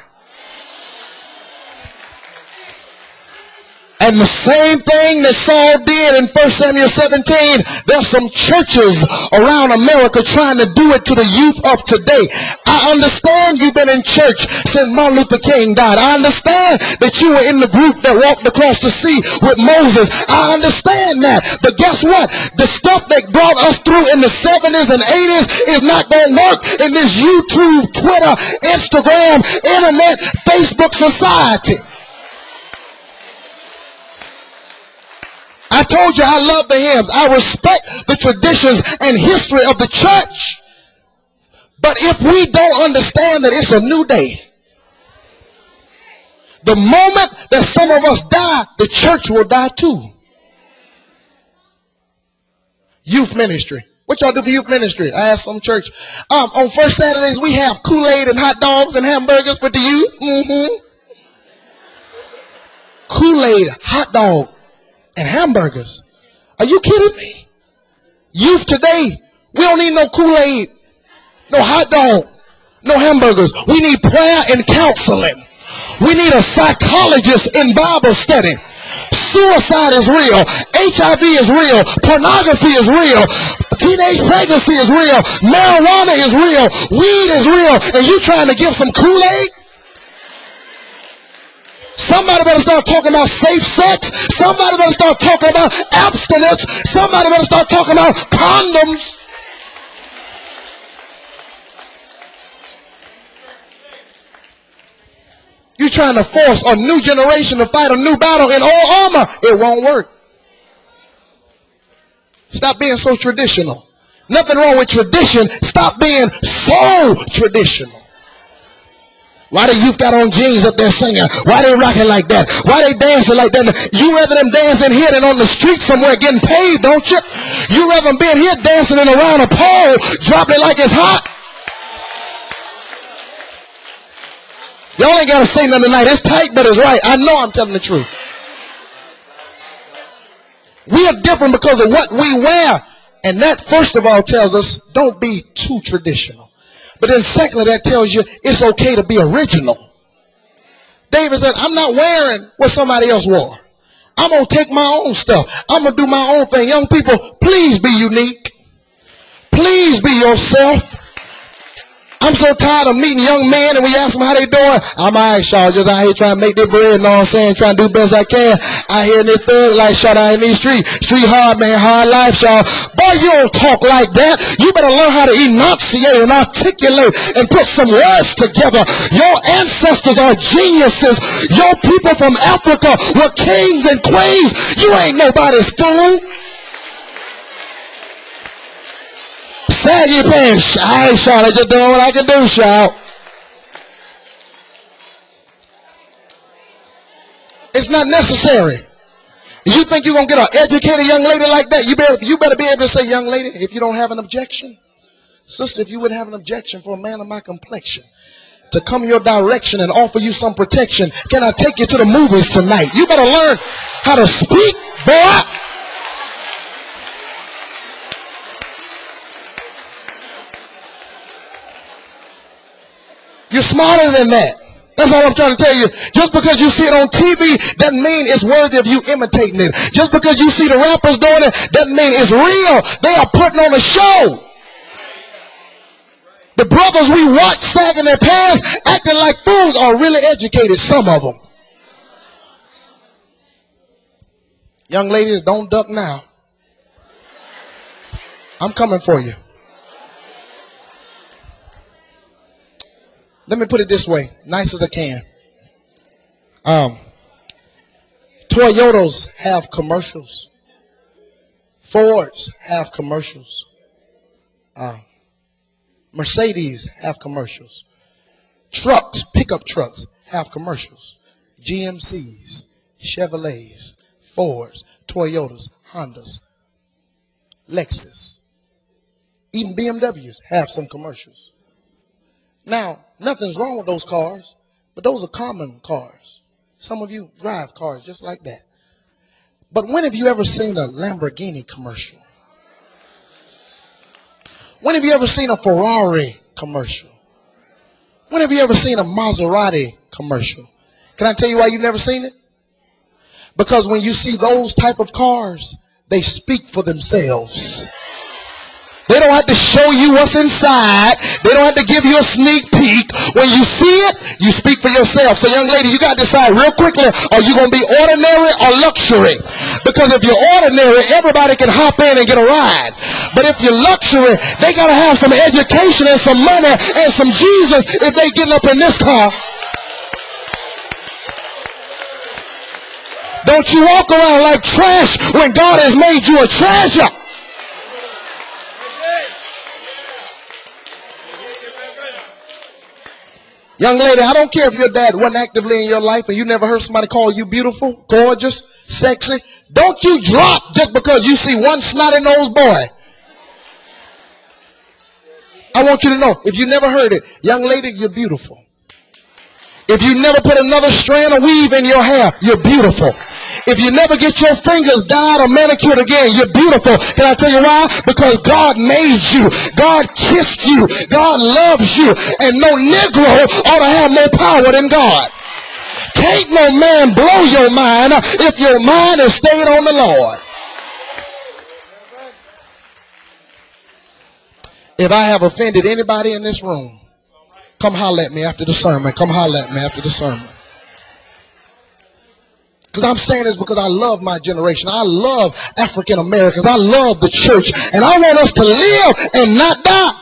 Speaker 1: And the same thing that Saul did in First Samuel seventeen, there's some churches around America trying to do it to the youth of today. I understand you've been in church since Martin Luther King died. I understand that you were in the group that walked across the sea with Moses. I understand that. But guess what? The stuff that brought us through in the seventies and eighties is not going to work in this YouTube, Twitter, Instagram, internet, Facebook society. I told you I love the hymns. I respect the traditions and history of the church. But if we don't understand that it's a new day, the moment that some of us die, the church will die too. Youth ministry. What y'all do for youth ministry? I asked some church. Um, on first Saturdays, we have Kool-Aid and hot dogs and hamburgers for the youth. Mm-hmm. Kool-Aid, hot dog, and hamburgers. Are you kidding me? Youth today, we don't need no Kool-Aid, no hot dog, no hamburgers. We need prayer and counseling. We need a psychologist in Bible study. Suicide is real. H I V is real. Pornography is real. Teenage pregnancy is real. Marijuana is real. Weed is real. And you trying to give some Kool-Aid? Somebody better start talking about safe sex. Somebody better start talking about abstinence. Somebody better start talking about condoms. You're trying to force a new generation to fight a new battle in all armor. It won't work. Stop being so traditional. Nothing wrong with tradition. Stop being so traditional. Why the youth got on jeans up there singing? Why they rocking like that? Why they dancing like that? You rather them dancing here than on the street somewhere getting paid, don't you? You rather them being here dancing and around a pole, dropping it like it's hot. Y'all ain't got to say nothing tonight. It's tight, but it's right. I know I'm telling the truth. We are different because of what we wear. And that, first of all, tells us don't be too traditional. But then secondly, that tells you it's okay to be original. David said, I'm not wearing what somebody else wore. I'm going to take my own stuff. I'm going to do my own thing. Young people, please be unique. Please be yourself. I'm so tired of meeting young men and we ask them how they doing. I'm all right, y'all. Just out here trying to make their bread, you know what I'm saying? Trying to do the best I can. Out here in this thug life, shot out in these streets. Street hard, man. Hard life, y'all. Boy, you don't talk like that. You better learn how to enunciate and articulate and put some words together. Your ancestors are geniuses. Your people from Africa were kings and queens. You ain't nobody's fool. Sag your pants. I ain't shot. I just doing what I can do, shout. It's not necessary. You think you're going to get an educated young lady like that? You better, you better be able to say, young lady, if you don't have an objection. Sister, if you wouldn't have an objection for a man of my complexion to come your direction and offer you some protection, can I take you to the movies tonight? You better learn how to speak, boy. You're smarter than that. That's all I'm trying to tell you. Just because you see it on T V doesn't mean it's worthy of you imitating it. Just because you see the rappers doing it doesn't mean it's real. They are putting on a show. The brothers we watch sagging their pants, acting like fools, are really educated, some of them. Young ladies, don't duck now. I'm coming for you. Let me put it this way, nice as I can. Um, Toyotas have commercials. Fords have commercials. Uh, Mercedes have commercials. Trucks, pickup trucks have commercials. G M Cs, Chevrolets, Fords, Toyotas, Hondas, Lexus. Even B M Ws have some commercials. Now, nothing's wrong with those cars, but those are common cars. Some of you drive cars just like that. But when have you ever seen a Lamborghini commercial? When have you ever seen a Ferrari commercial? When have you ever seen a Maserati commercial? Can I tell you why you've never seen it? Because when you see those type of cars, they speak for themselves. They don't have to show you what's inside. They don't have to give you a sneak peek. When you see it, you speak for yourself. So young lady, you got to decide real quickly, are you going to be ordinary or luxury? Because if you're ordinary, everybody can hop in and get a ride. But if you're luxury, they got to have some education and some money and some Jesus if they getting up in this car. Don't you walk around like trash when God has made you a treasure. Young lady, I don't care if your dad wasn't actively in your life and you never heard somebody call you beautiful, gorgeous, sexy. Don't you drop just because you see one snotty-nosed boy. I want you to know, if you never heard it, young lady, you're beautiful. If you never put another strand of weave in your hair, you're beautiful. If you never get your fingers dyed or manicured again, you're beautiful. Can I tell you why? Because God made you. God kissed you. God loves you. And no Negro ought to have more power than God. Can't no man blow your mind if your mind is stayed on the Lord. If I have offended anybody in this room, come holler at me after the sermon. Come holler at me after the sermon. Because I'm saying this because I love my generation. I love African Americans. I love the church. And I want us to live and not die.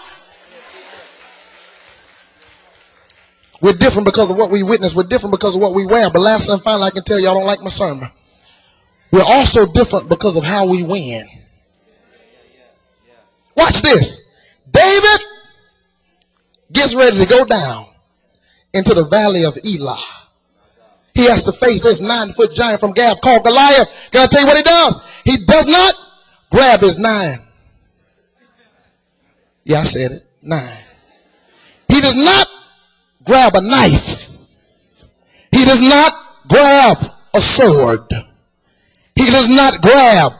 Speaker 1: We're different because of what we witness. We're different because of what we wear. But last and finally, I can tell you, I don't like my sermon. We're also different because of how we win. Watch this. David gets ready to go down into the valley of Elah. He has to face this nine-foot giant from Gath called Goliath. Can I tell you what he does? He does not grab his nine. Yeah, I said it. Nine. He does not grab a knife. He does not grab a sword. He does not grab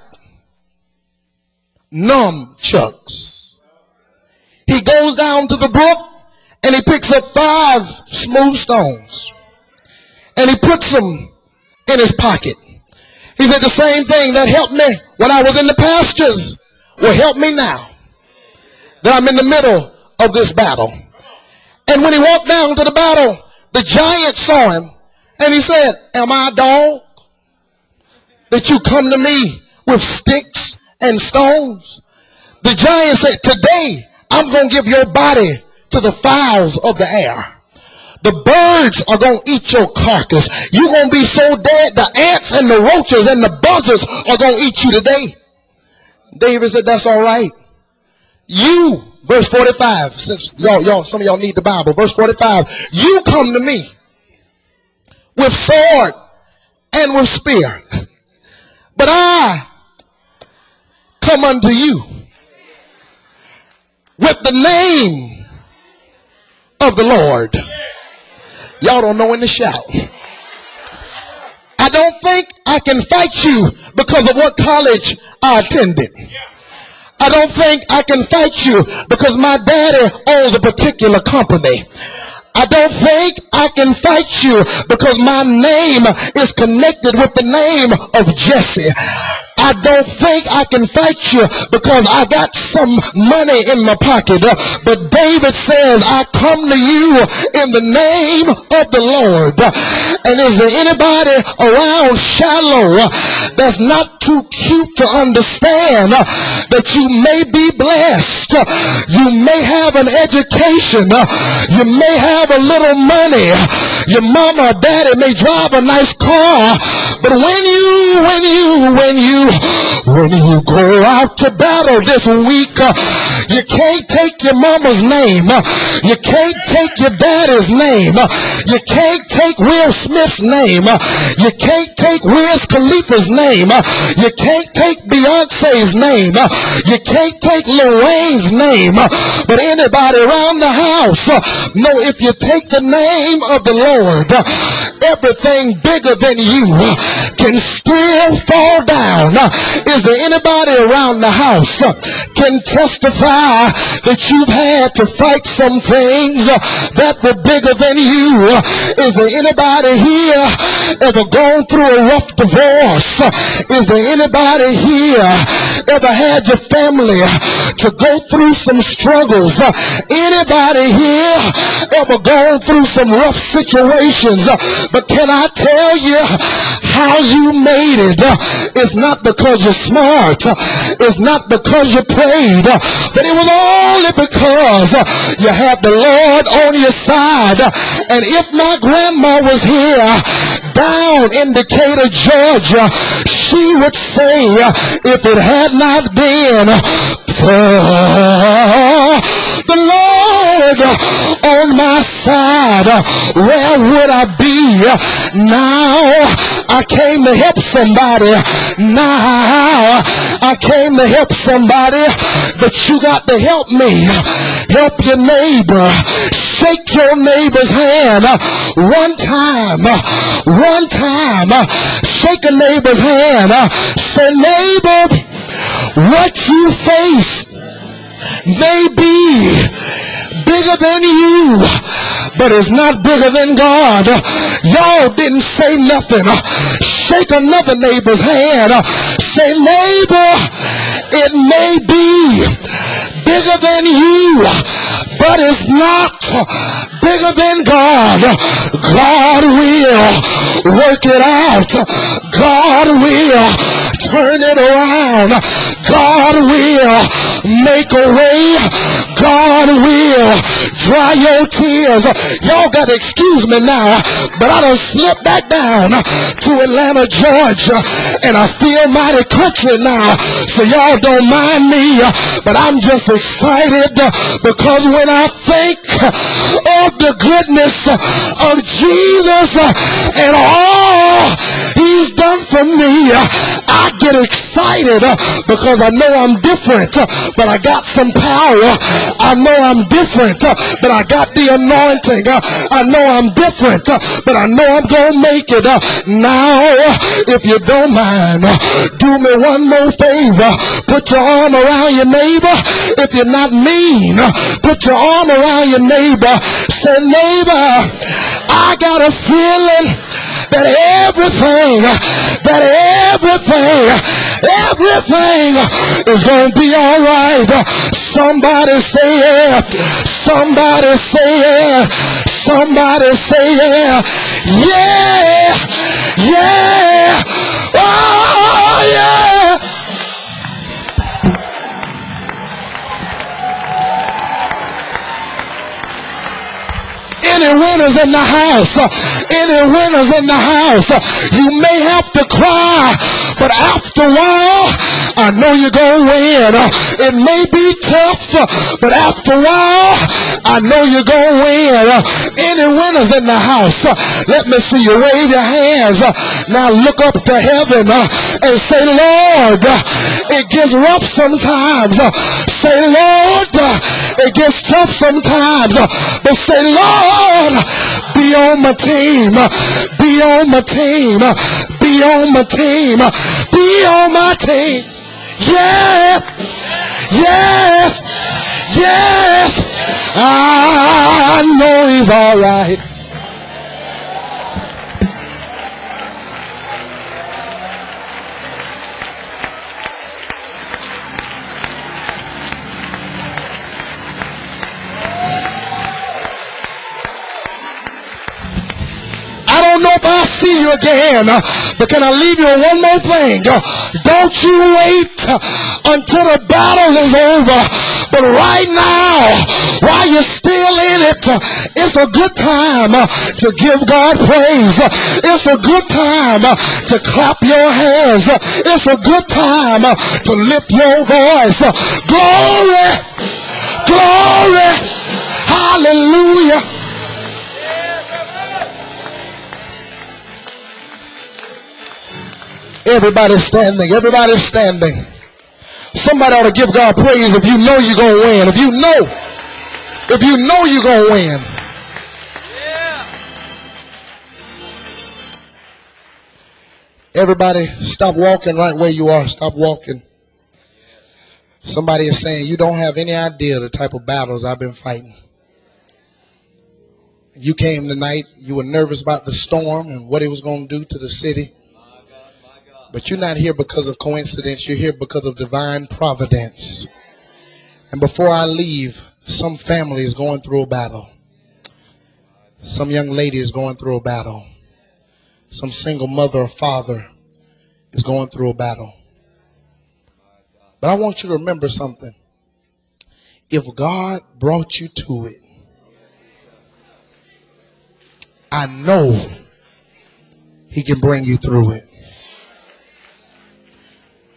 Speaker 1: nunchucks. He goes down to the brook and he picks up five smooth stones. And he puts them in his pocket. He said the same thing that helped me when I was in the pastures will help me now that I'm in the middle of this battle. And when he walked down to the battle, the giant saw him and he said, am I a dog that you come to me with sticks and stones? The giant said, today I'm going to give your body to the fowls of the air. The birds are going to eat your carcass. You're going to be so dead, the ants and the roaches and the buzzards are going to eat you today. David said, that's all right. You, verse forty-five, since y'all, y'all, some of y'all need the Bible. Verse forty-five, you come to me with sword and with spear. But I come unto you with the name of the Lord. Y'all don't know when to shout. I don't think I can fight you because of what college I attended. I don't think I can fight you because my daddy owns a particular company. I don't think I can fight you because my name is connected with the name of Jesse. I don't think I can fight you because I got some money in my pocket. But David says, I come to you in the name of the Lord. And is there anybody around Shiloh that's not too cute to understand that you may be blessed? You may have an education. You may have a little money. Your mama or daddy may drive a nice car. But when you, when you, when you When you go out to battle this week, uh, you can't take your mama's name. Uh, you can't take your daddy's name. Uh, you can't take Will Smith's name. Uh, you can't take Wiz Khalifa's name. Uh, you can't take Beyonce's name. Uh, you can't take Lil Wayne's name. Uh, but anybody around the house uh, know if you take the name of the Lord, uh, everything bigger than you uh, can still fall down. Uh, Is there anybody around the house uh, can testify that you've had to fight some things uh, that were bigger than you? Uh, is there anybody here ever gone through a rough divorce? Uh, is there anybody here ever had your family uh, to go through some struggles? Uh, anybody here ever gone through some rough situations? Uh, but can I tell you how you made it? Uh, it's not because you're smart. It's not because you prayed, but it was only because you had the Lord on your side. And if my grandma was here down in Decatur, Georgia, she would say, if it had not been for the Lord on
Speaker 2: on my side, where would I be? Now I came to help somebody. Now I came to help somebody, but you got to help me. Help your neighbor. Shake your neighbor's hand one time. One time. Shake a neighbor's hand. Say, neighbor, what you face may be bigger than you, but it's not bigger than God. Y'all didn't say nothing. Shake another neighbor's hand. Say, neighbor, it may be bigger than you, but it's not bigger than God. God will work it out. God will turn it around. God will make a way. God will dry your tears. Y'all got to excuse me now, but I done slipped back down to Atlanta, Georgia, and I feel mighty country now, so y'all don't mind me, but I'm just excited because when I think of the goodness of Jesus and all he's done for me, I get excited because I know I'm different, but I got some power. I know I'm different, but I got the anointing. I know I'm different, but I know I'm gonna make it. Now, if you don't mind, do me one more favor. Put your arm around your neighbor. If you're not mean, put your arm around your neighbor. Say, neighbor, I got a feeling that everything, that everything, everything is gonna be all right. Somebody say yeah. Somebody say yeah. Somebody say yeah. Yeah. Yeah. Oh yeah. Any winners in the house? Any winners in the house? You may have to cry, but after a while, I know you're going to win. It may be tough, but after a while, I know you're going to win. Any winners in the house? Let me see you wave your hands. Now look up to heaven and say, Lord, it gets rough sometimes. Say, Lord, it gets tough sometimes. But say, Lord, be on my team. Be on my team. Be on my team. Be on my team. Yeah. Yes. Yes. I know he's all right. I don't know if I'll see you again, but can I leave you with one more thing? Don't you wait until the battle is over, but right now, while you're still in it, it's a good time to give God praise. It's a good time to clap your hands. It's a good time to lift your voice. Glory, glory, hallelujah. Everybody standing. Everybody standing. Somebody ought to give God praise if you know you're going to win. If you know. If you know you're going to win. Yeah. Everybody stop walking right where you are. Stop walking. Somebody is saying you don't have any idea the type of battles I've been fighting. You came tonight. You were nervous about the storm and what it was going to do to the city. But you're not here because of coincidence. You're here because of divine providence. And before I leave, some family is going through a battle. Some young lady is going through a battle. Some single mother or father is going through a battle. But I want you to remember something. If God brought you to it, I know he can bring you through it.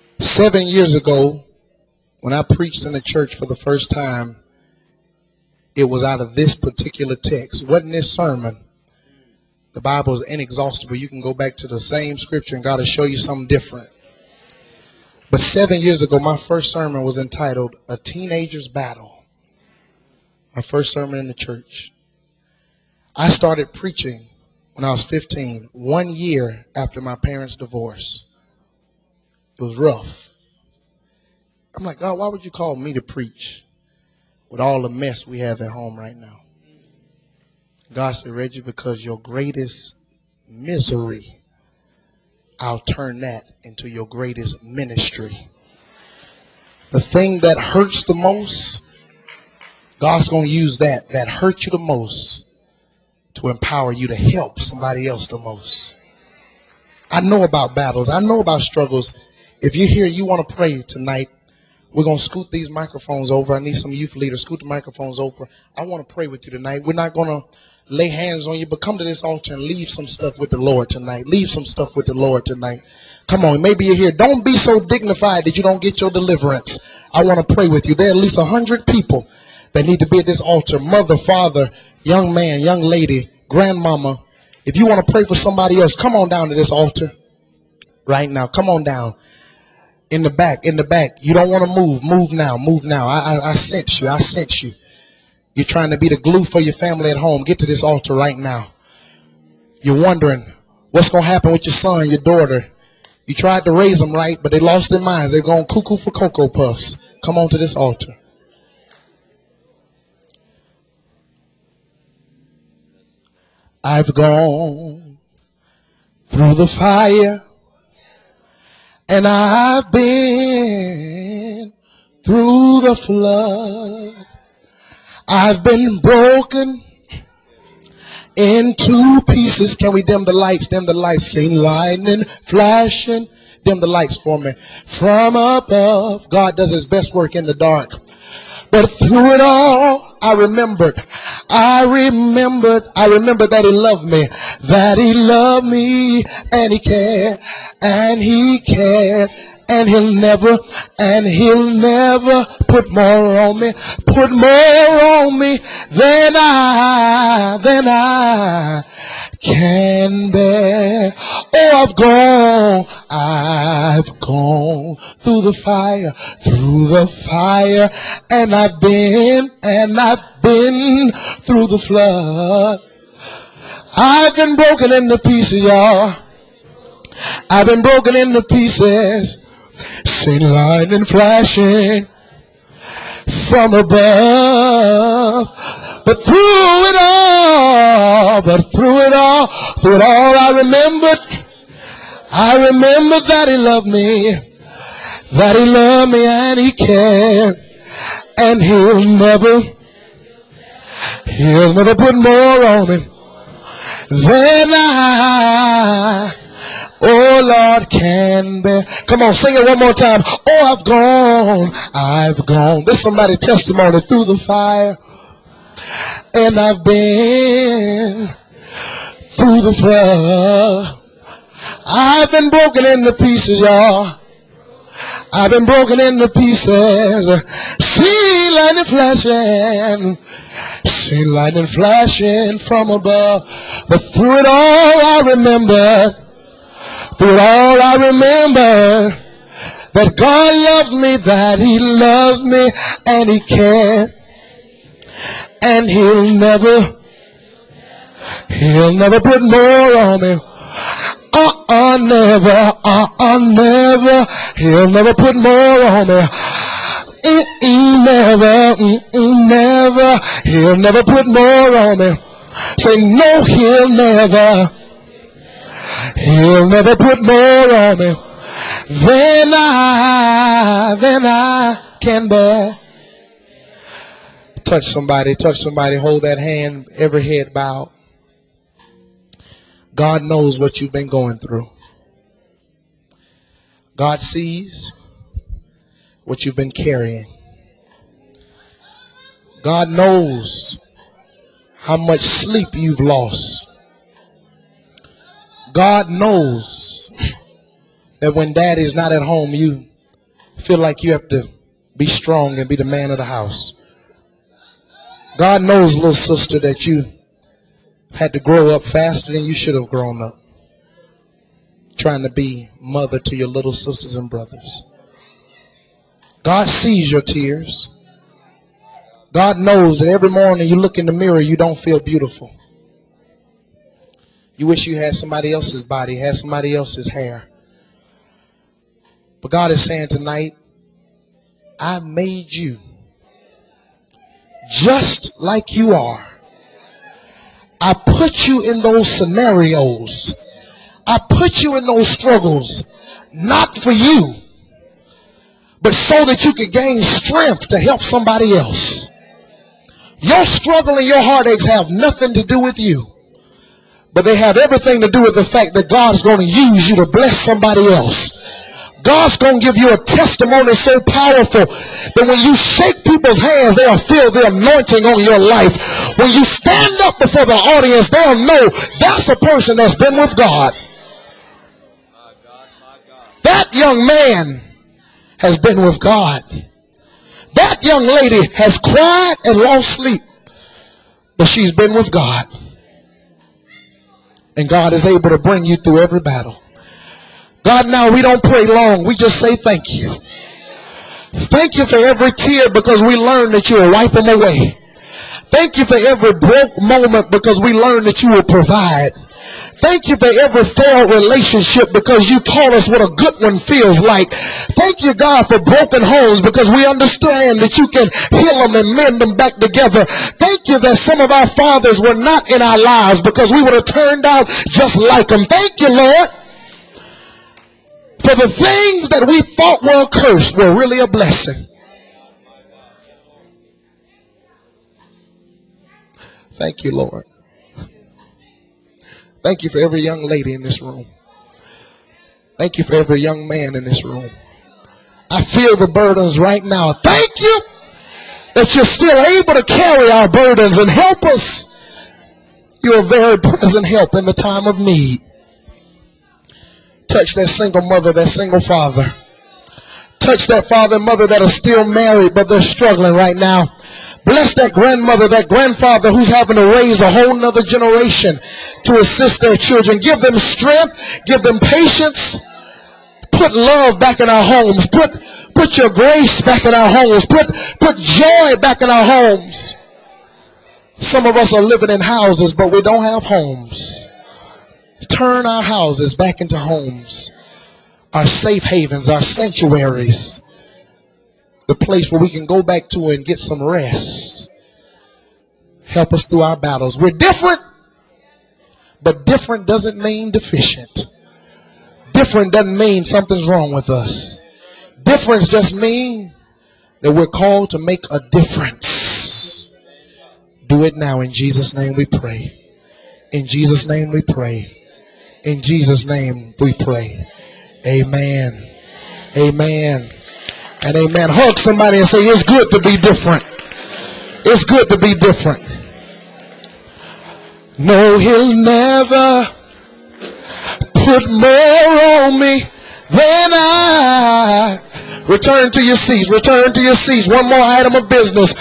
Speaker 2: Seven years ago, when I preached in the church for the first time,
Speaker 1: it was out of this particular text. It wasn't this sermon. The Bible is inexhaustible. You can go back to the same scripture and God will show you something different. But seven years ago, my first sermon was entitled A Teenager's Battle. My first sermon in the church. I started preaching when I was fifteen, one year after my parents' divorce. It was rough. I'm like, God, why would you call me to preach with all the mess we have at home right now? God said, Reggie, because your greatest misery, I'll turn that into your greatest ministry. The thing that hurts the most, God's going to use that, that hurt you the most, to empower you to help somebody else the most. I know about battles. I know about struggles. If you're here, you want to pray tonight, we're going to scoot these microphones over. I need some youth leaders. Scoot the microphones over. I want to pray with you tonight. We're not going to lay hands on you, but come to this altar and leave some stuff with the Lord tonight. Leave some stuff with the Lord tonight. Come on, maybe you're here. Don't be so dignified that you don't get your deliverance. I want to pray with you. There are at least a hundred people that need to be at this altar. Mother, father, young man, young lady, grandmama. If you want to pray for somebody else, come on down to this altar right now. Come on down. In the back, in the back. You don't want to move. Move now. Move now. I, I, I sense you. I sense you. You're trying to be the glue for your family at home. Get to this altar right now. You're wondering what's going to happen with your son, your daughter. You tried to raise them right, but they lost their minds. They're going cuckoo for Cocoa Puffs. Come on to this altar. I've gone through the fire, and I've been through the flood. I've been broken into pieces. Can we dim the lights? Dim the lights. Seen lightning flashing. Dim the lights for me. From above. God does his best work in the dark. But through it all, I remembered. I remembered. I remembered that he loved me. That he loved me. And he cared. And he cared. And he'll never, and he'll never put more on me, put more on me than I, than I can bear. Oh, I've gone, I've gone through the fire, through the fire, and I've been, and I've been through the flood. I've been broken into pieces, y'all. I've been broken into pieces. Seen lightning flashing from above, but through it all, but through it all, through it all, I remembered, I remembered that he loved me, that he loved me and he cared, and he'll never, he'll never put more on me than I, oh Lord, can bear. Come on, sing it one more time. Oh, I've gone, I've gone. There's somebody testimony through the fire. And I've been through the flood. I've been broken into pieces, y'all. I've been broken into pieces. See lightning flashing. See lightning flashing from above. But through it all I remember. Through it all I remember that God loves me, that he loves me, and he cares. And he'll never, he'll never put more on me. Uh-uh, never, uh-uh, never. He'll never put more on me. Mm-mm, never, mm-mm, never. He'll never put more on me. Say no, he'll never. He'll never put more on me than I, than I can bear. Touch somebody, touch somebody, hold that hand, every head bowed. God knows what you've been going through. God sees what you've been carrying. God knows how much sleep you've lost. God knows that when daddy's not at home, you feel like you have to be strong and be the man of the house. God knows, little sister, that you had to grow up faster than you should have grown up, trying to be mother to your little sisters and brothers. God sees your tears. God knows that every morning you look in the mirror, you don't feel beautiful. You wish you had somebody else's body, had somebody else's hair. But God is saying tonight, I made you just like you are. I put you in those scenarios. I put you in those struggles, not for you, but so that you could gain strength to help somebody else. Your struggle and your heartaches have nothing to do with you, but they have everything to do with the fact that God is going to use you to bless somebody else. God's going to give you a testimony so powerful that when you shake people's hands, they'll feel the anointing on your life. When you stand up before the audience, they'll know that's a person that's been with God. My God, my God. That young man has been with God. That young lady has cried and lost sleep, but she's been with God. And God is able to bring you through every battle. God, now we don't pray long. We just say thank you. Thank you for every tear, because we learned that you will wipe them away. Thank you for every broke moment, because we learned that you will provide. Thank you for every failed relationship, because you taught us what a good one feels like. Thank you, God, for broken homes, because we understand that you can heal them and mend them back together. Thank you that some of our fathers were not in our lives, because we would have turned out just like them. Thank you, Lord, for the things that we thought were a curse were really a blessing. Thank you, Lord. Thank you for every young lady in this room. Thank you for every young man in this room. I feel the burdens right now. Thank you that you're still able to carry our burdens and help us. You're a very present help in the time of need. Touch that single mother, that single father. Touch that father and mother that are still married, but they're struggling right now. Bless that grandmother, that grandfather who's having to raise a whole nother generation to assist their children. Give them strength. Give them patience. Put love back in our homes. Put, put your grace back in our homes. Put, put joy back in our homes. Some of us are living in houses, but we don't have homes. Turn our houses back into homes. Our safe havens, our sanctuaries. The place where we can go back to and get some rest. Help us through our battles. We're different, but different doesn't mean deficient. Different doesn't mean something's wrong with us. Difference just means that we're called to make a difference. Do it now. In Jesus' name we pray. In Jesus' name we pray. In Jesus' name we pray. Amen. Amen. And amen. Hug somebody and say, it's good to be different. It's good to be different. No, he'll never put more on me than I. Return to your seats. Return to your seats. One more item of business.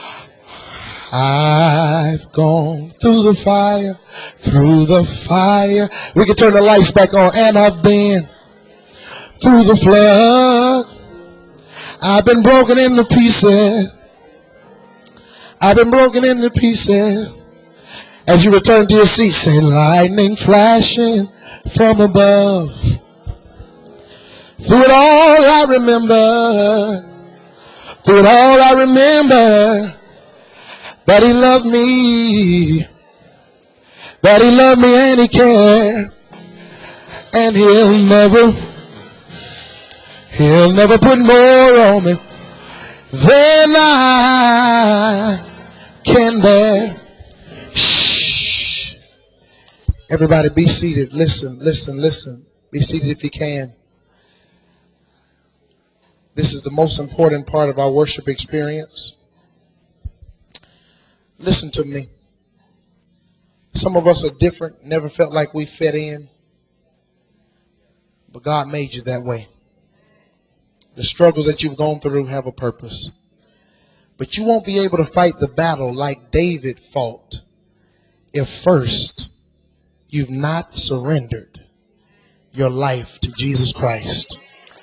Speaker 1: I've gone through the fire, through the fire. We can turn the lights back on. And I've been through the flood. I've been broken into pieces. I've been broken into pieces. As you return to your seat, say, lightning flashing from above. Through it all I remember. Through it all I remember that he loved me. That he loved me and he cared. And he'll never, he'll never put more on me than I can bear. Shh. Everybody be seated. Listen, listen, listen. Be seated if you can. This is the most important part of our worship experience. Listen to me. Some of us are different, never felt like we fit in. But God made you that way. The struggles that you've gone through have a purpose. But you won't be able to fight the battle like David fought if first you've not surrendered your life to Jesus Christ.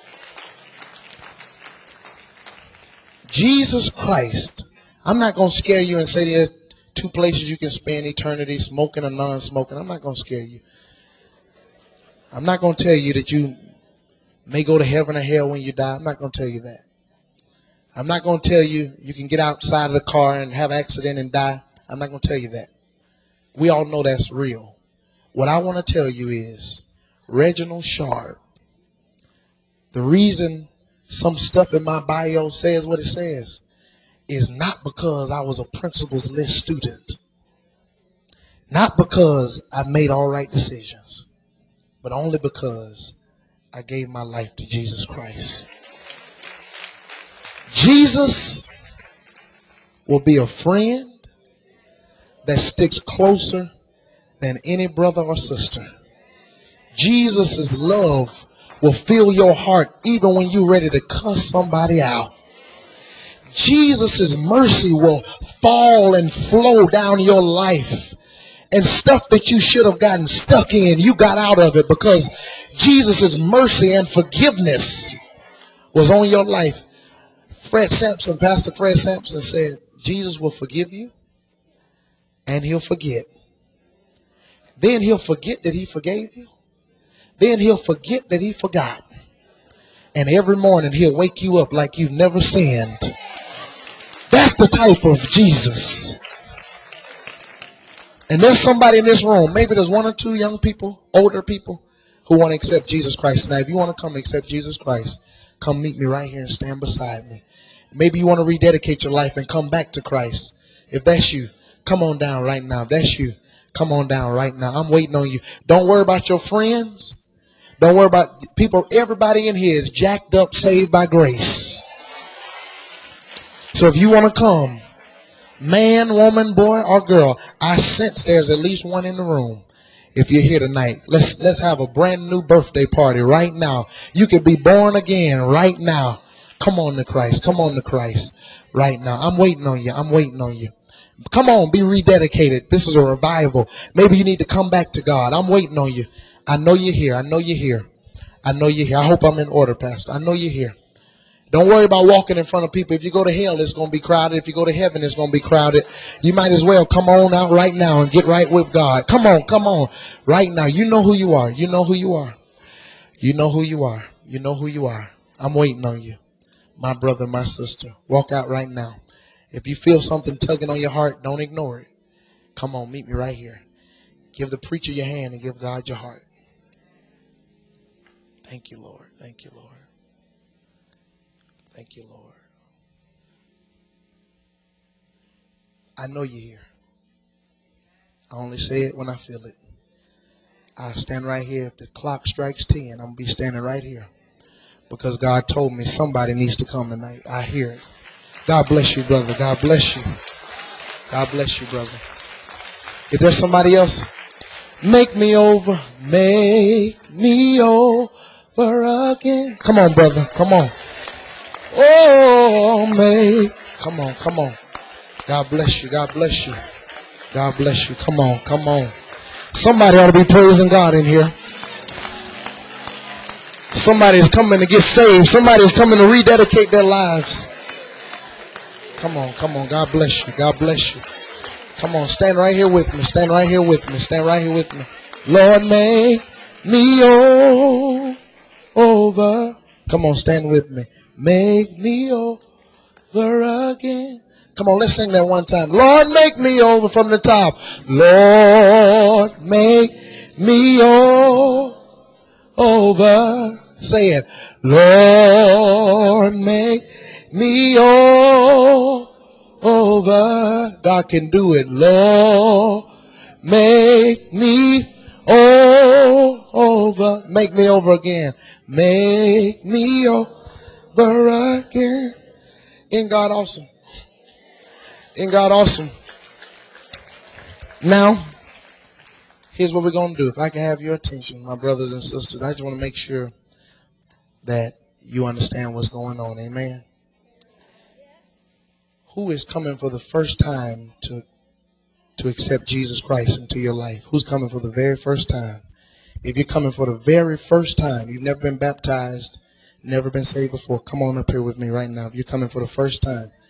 Speaker 1: Jesus Christ. I'm not going to scare you and say there are two places you can spend eternity, smoking or non-smoking. I'm not going to scare you. I'm not going to tell you that you may go to heaven or hell when you die. I'm not going to tell you that. I'm not going to tell you you can get outside of the car and have an accident and die. I'm not going to tell you that. We all know that's real. What I want to tell you is Reginald Sharp, the reason some stuff in my bio says what it says is not because I was a principal's list student, not because I made all right decisions, but only because I gave my life to Jesus Christ. Jesus will be a friend that sticks closer than any brother or sister. Jesus' love will fill your heart even when you're ready to cuss somebody out. Jesus' mercy will fall and flow down your life. And stuff that you should have gotten stuck in, you got out of it because Jesus' mercy and forgiveness was on your life. Fred Sampson, Pastor Fred Sampson said, Jesus will forgive you and he'll forget. Then he'll forget that he forgave you. Then he'll forget that he forgot. And every morning he'll wake you up like you've never sinned. That's the type of Jesus. And there's somebody in this room, maybe there's one or two young people, older people, who want to accept Jesus Christ. Now, if you want to come accept Jesus Christ, come meet me right here and stand beside me. Maybe you want to rededicate your life and come back to Christ. If that's you, come on down right now. If that's you, come on down right now. I'm waiting on you. Don't worry about your friends. Don't worry about people. Everybody in here is jacked up, saved by grace. So if you want to come, man, woman, boy, or girl, I sense there's at least one in the room. If you're here tonight, let's let's have a brand new birthday party right now. You could be born again right now. Come on to Christ. Come on to Christ right now. I'm waiting on you. I'm waiting on you. Come on, be rededicated. This is a revival. Maybe you need to come back to God. I'm waiting on you. I know you're here. I know you're here. I know you're here. I hope I'm in order, Pastor. I know you're here. Don't worry about walking in front of people. If you go to hell, it's going to be crowded. If you go to heaven, it's going to be crowded. You might as well come on out right now and get right with God. Come on, come on. Right now. You know who you are. You know who you are. You know who you are. You know who you are. I'm waiting on you. My brother, my sister. Walk out right now. If you feel something tugging on your heart, don't ignore it. Come on, meet me right here. Give the preacher your hand and give God your heart. Thank you, Lord. Thank you, Lord. Thank you, Lord. I know you're here. I only say it when I feel it. I stand right here. If the clock strikes ten, I'm going to be standing right here. Because God told me somebody needs to come tonight. I hear it. God bless you, brother. God bless you. God bless you, brother. Is there somebody else? Make me over. Make me over again. Come on, brother. Come on. Oh, make. Come on, come on. God bless you. God bless you. God bless you. Come on, come on. Somebody ought to be praising God in here. Somebody is coming to get saved. Somebody is coming to rededicate their lives. Come on, come on. God bless you. God bless you. Come on, stand right here with me. Stand right here with me. Stand right here with me. Lord, make me over. Come on, stand with me. Make me over again. Come on, let's sing that one time. Lord, make me over from the top. Lord, make me over. Say it. Lord, make me over. God can do it. Lord, make me over. Make me over again. Make me over again. Ain't God awesome? Ain't God awesome? Now, here's what we're going to do. If I can have your attention, my brothers and sisters, I just want to make sure that you understand what's going on. Amen. Who is coming for the first time to to accept Jesus Christ into your life? Who's coming for the very first time? If you're coming for the very first time, you've never been baptized, never been saved before, come on up here with me right now. If you're coming for the first time,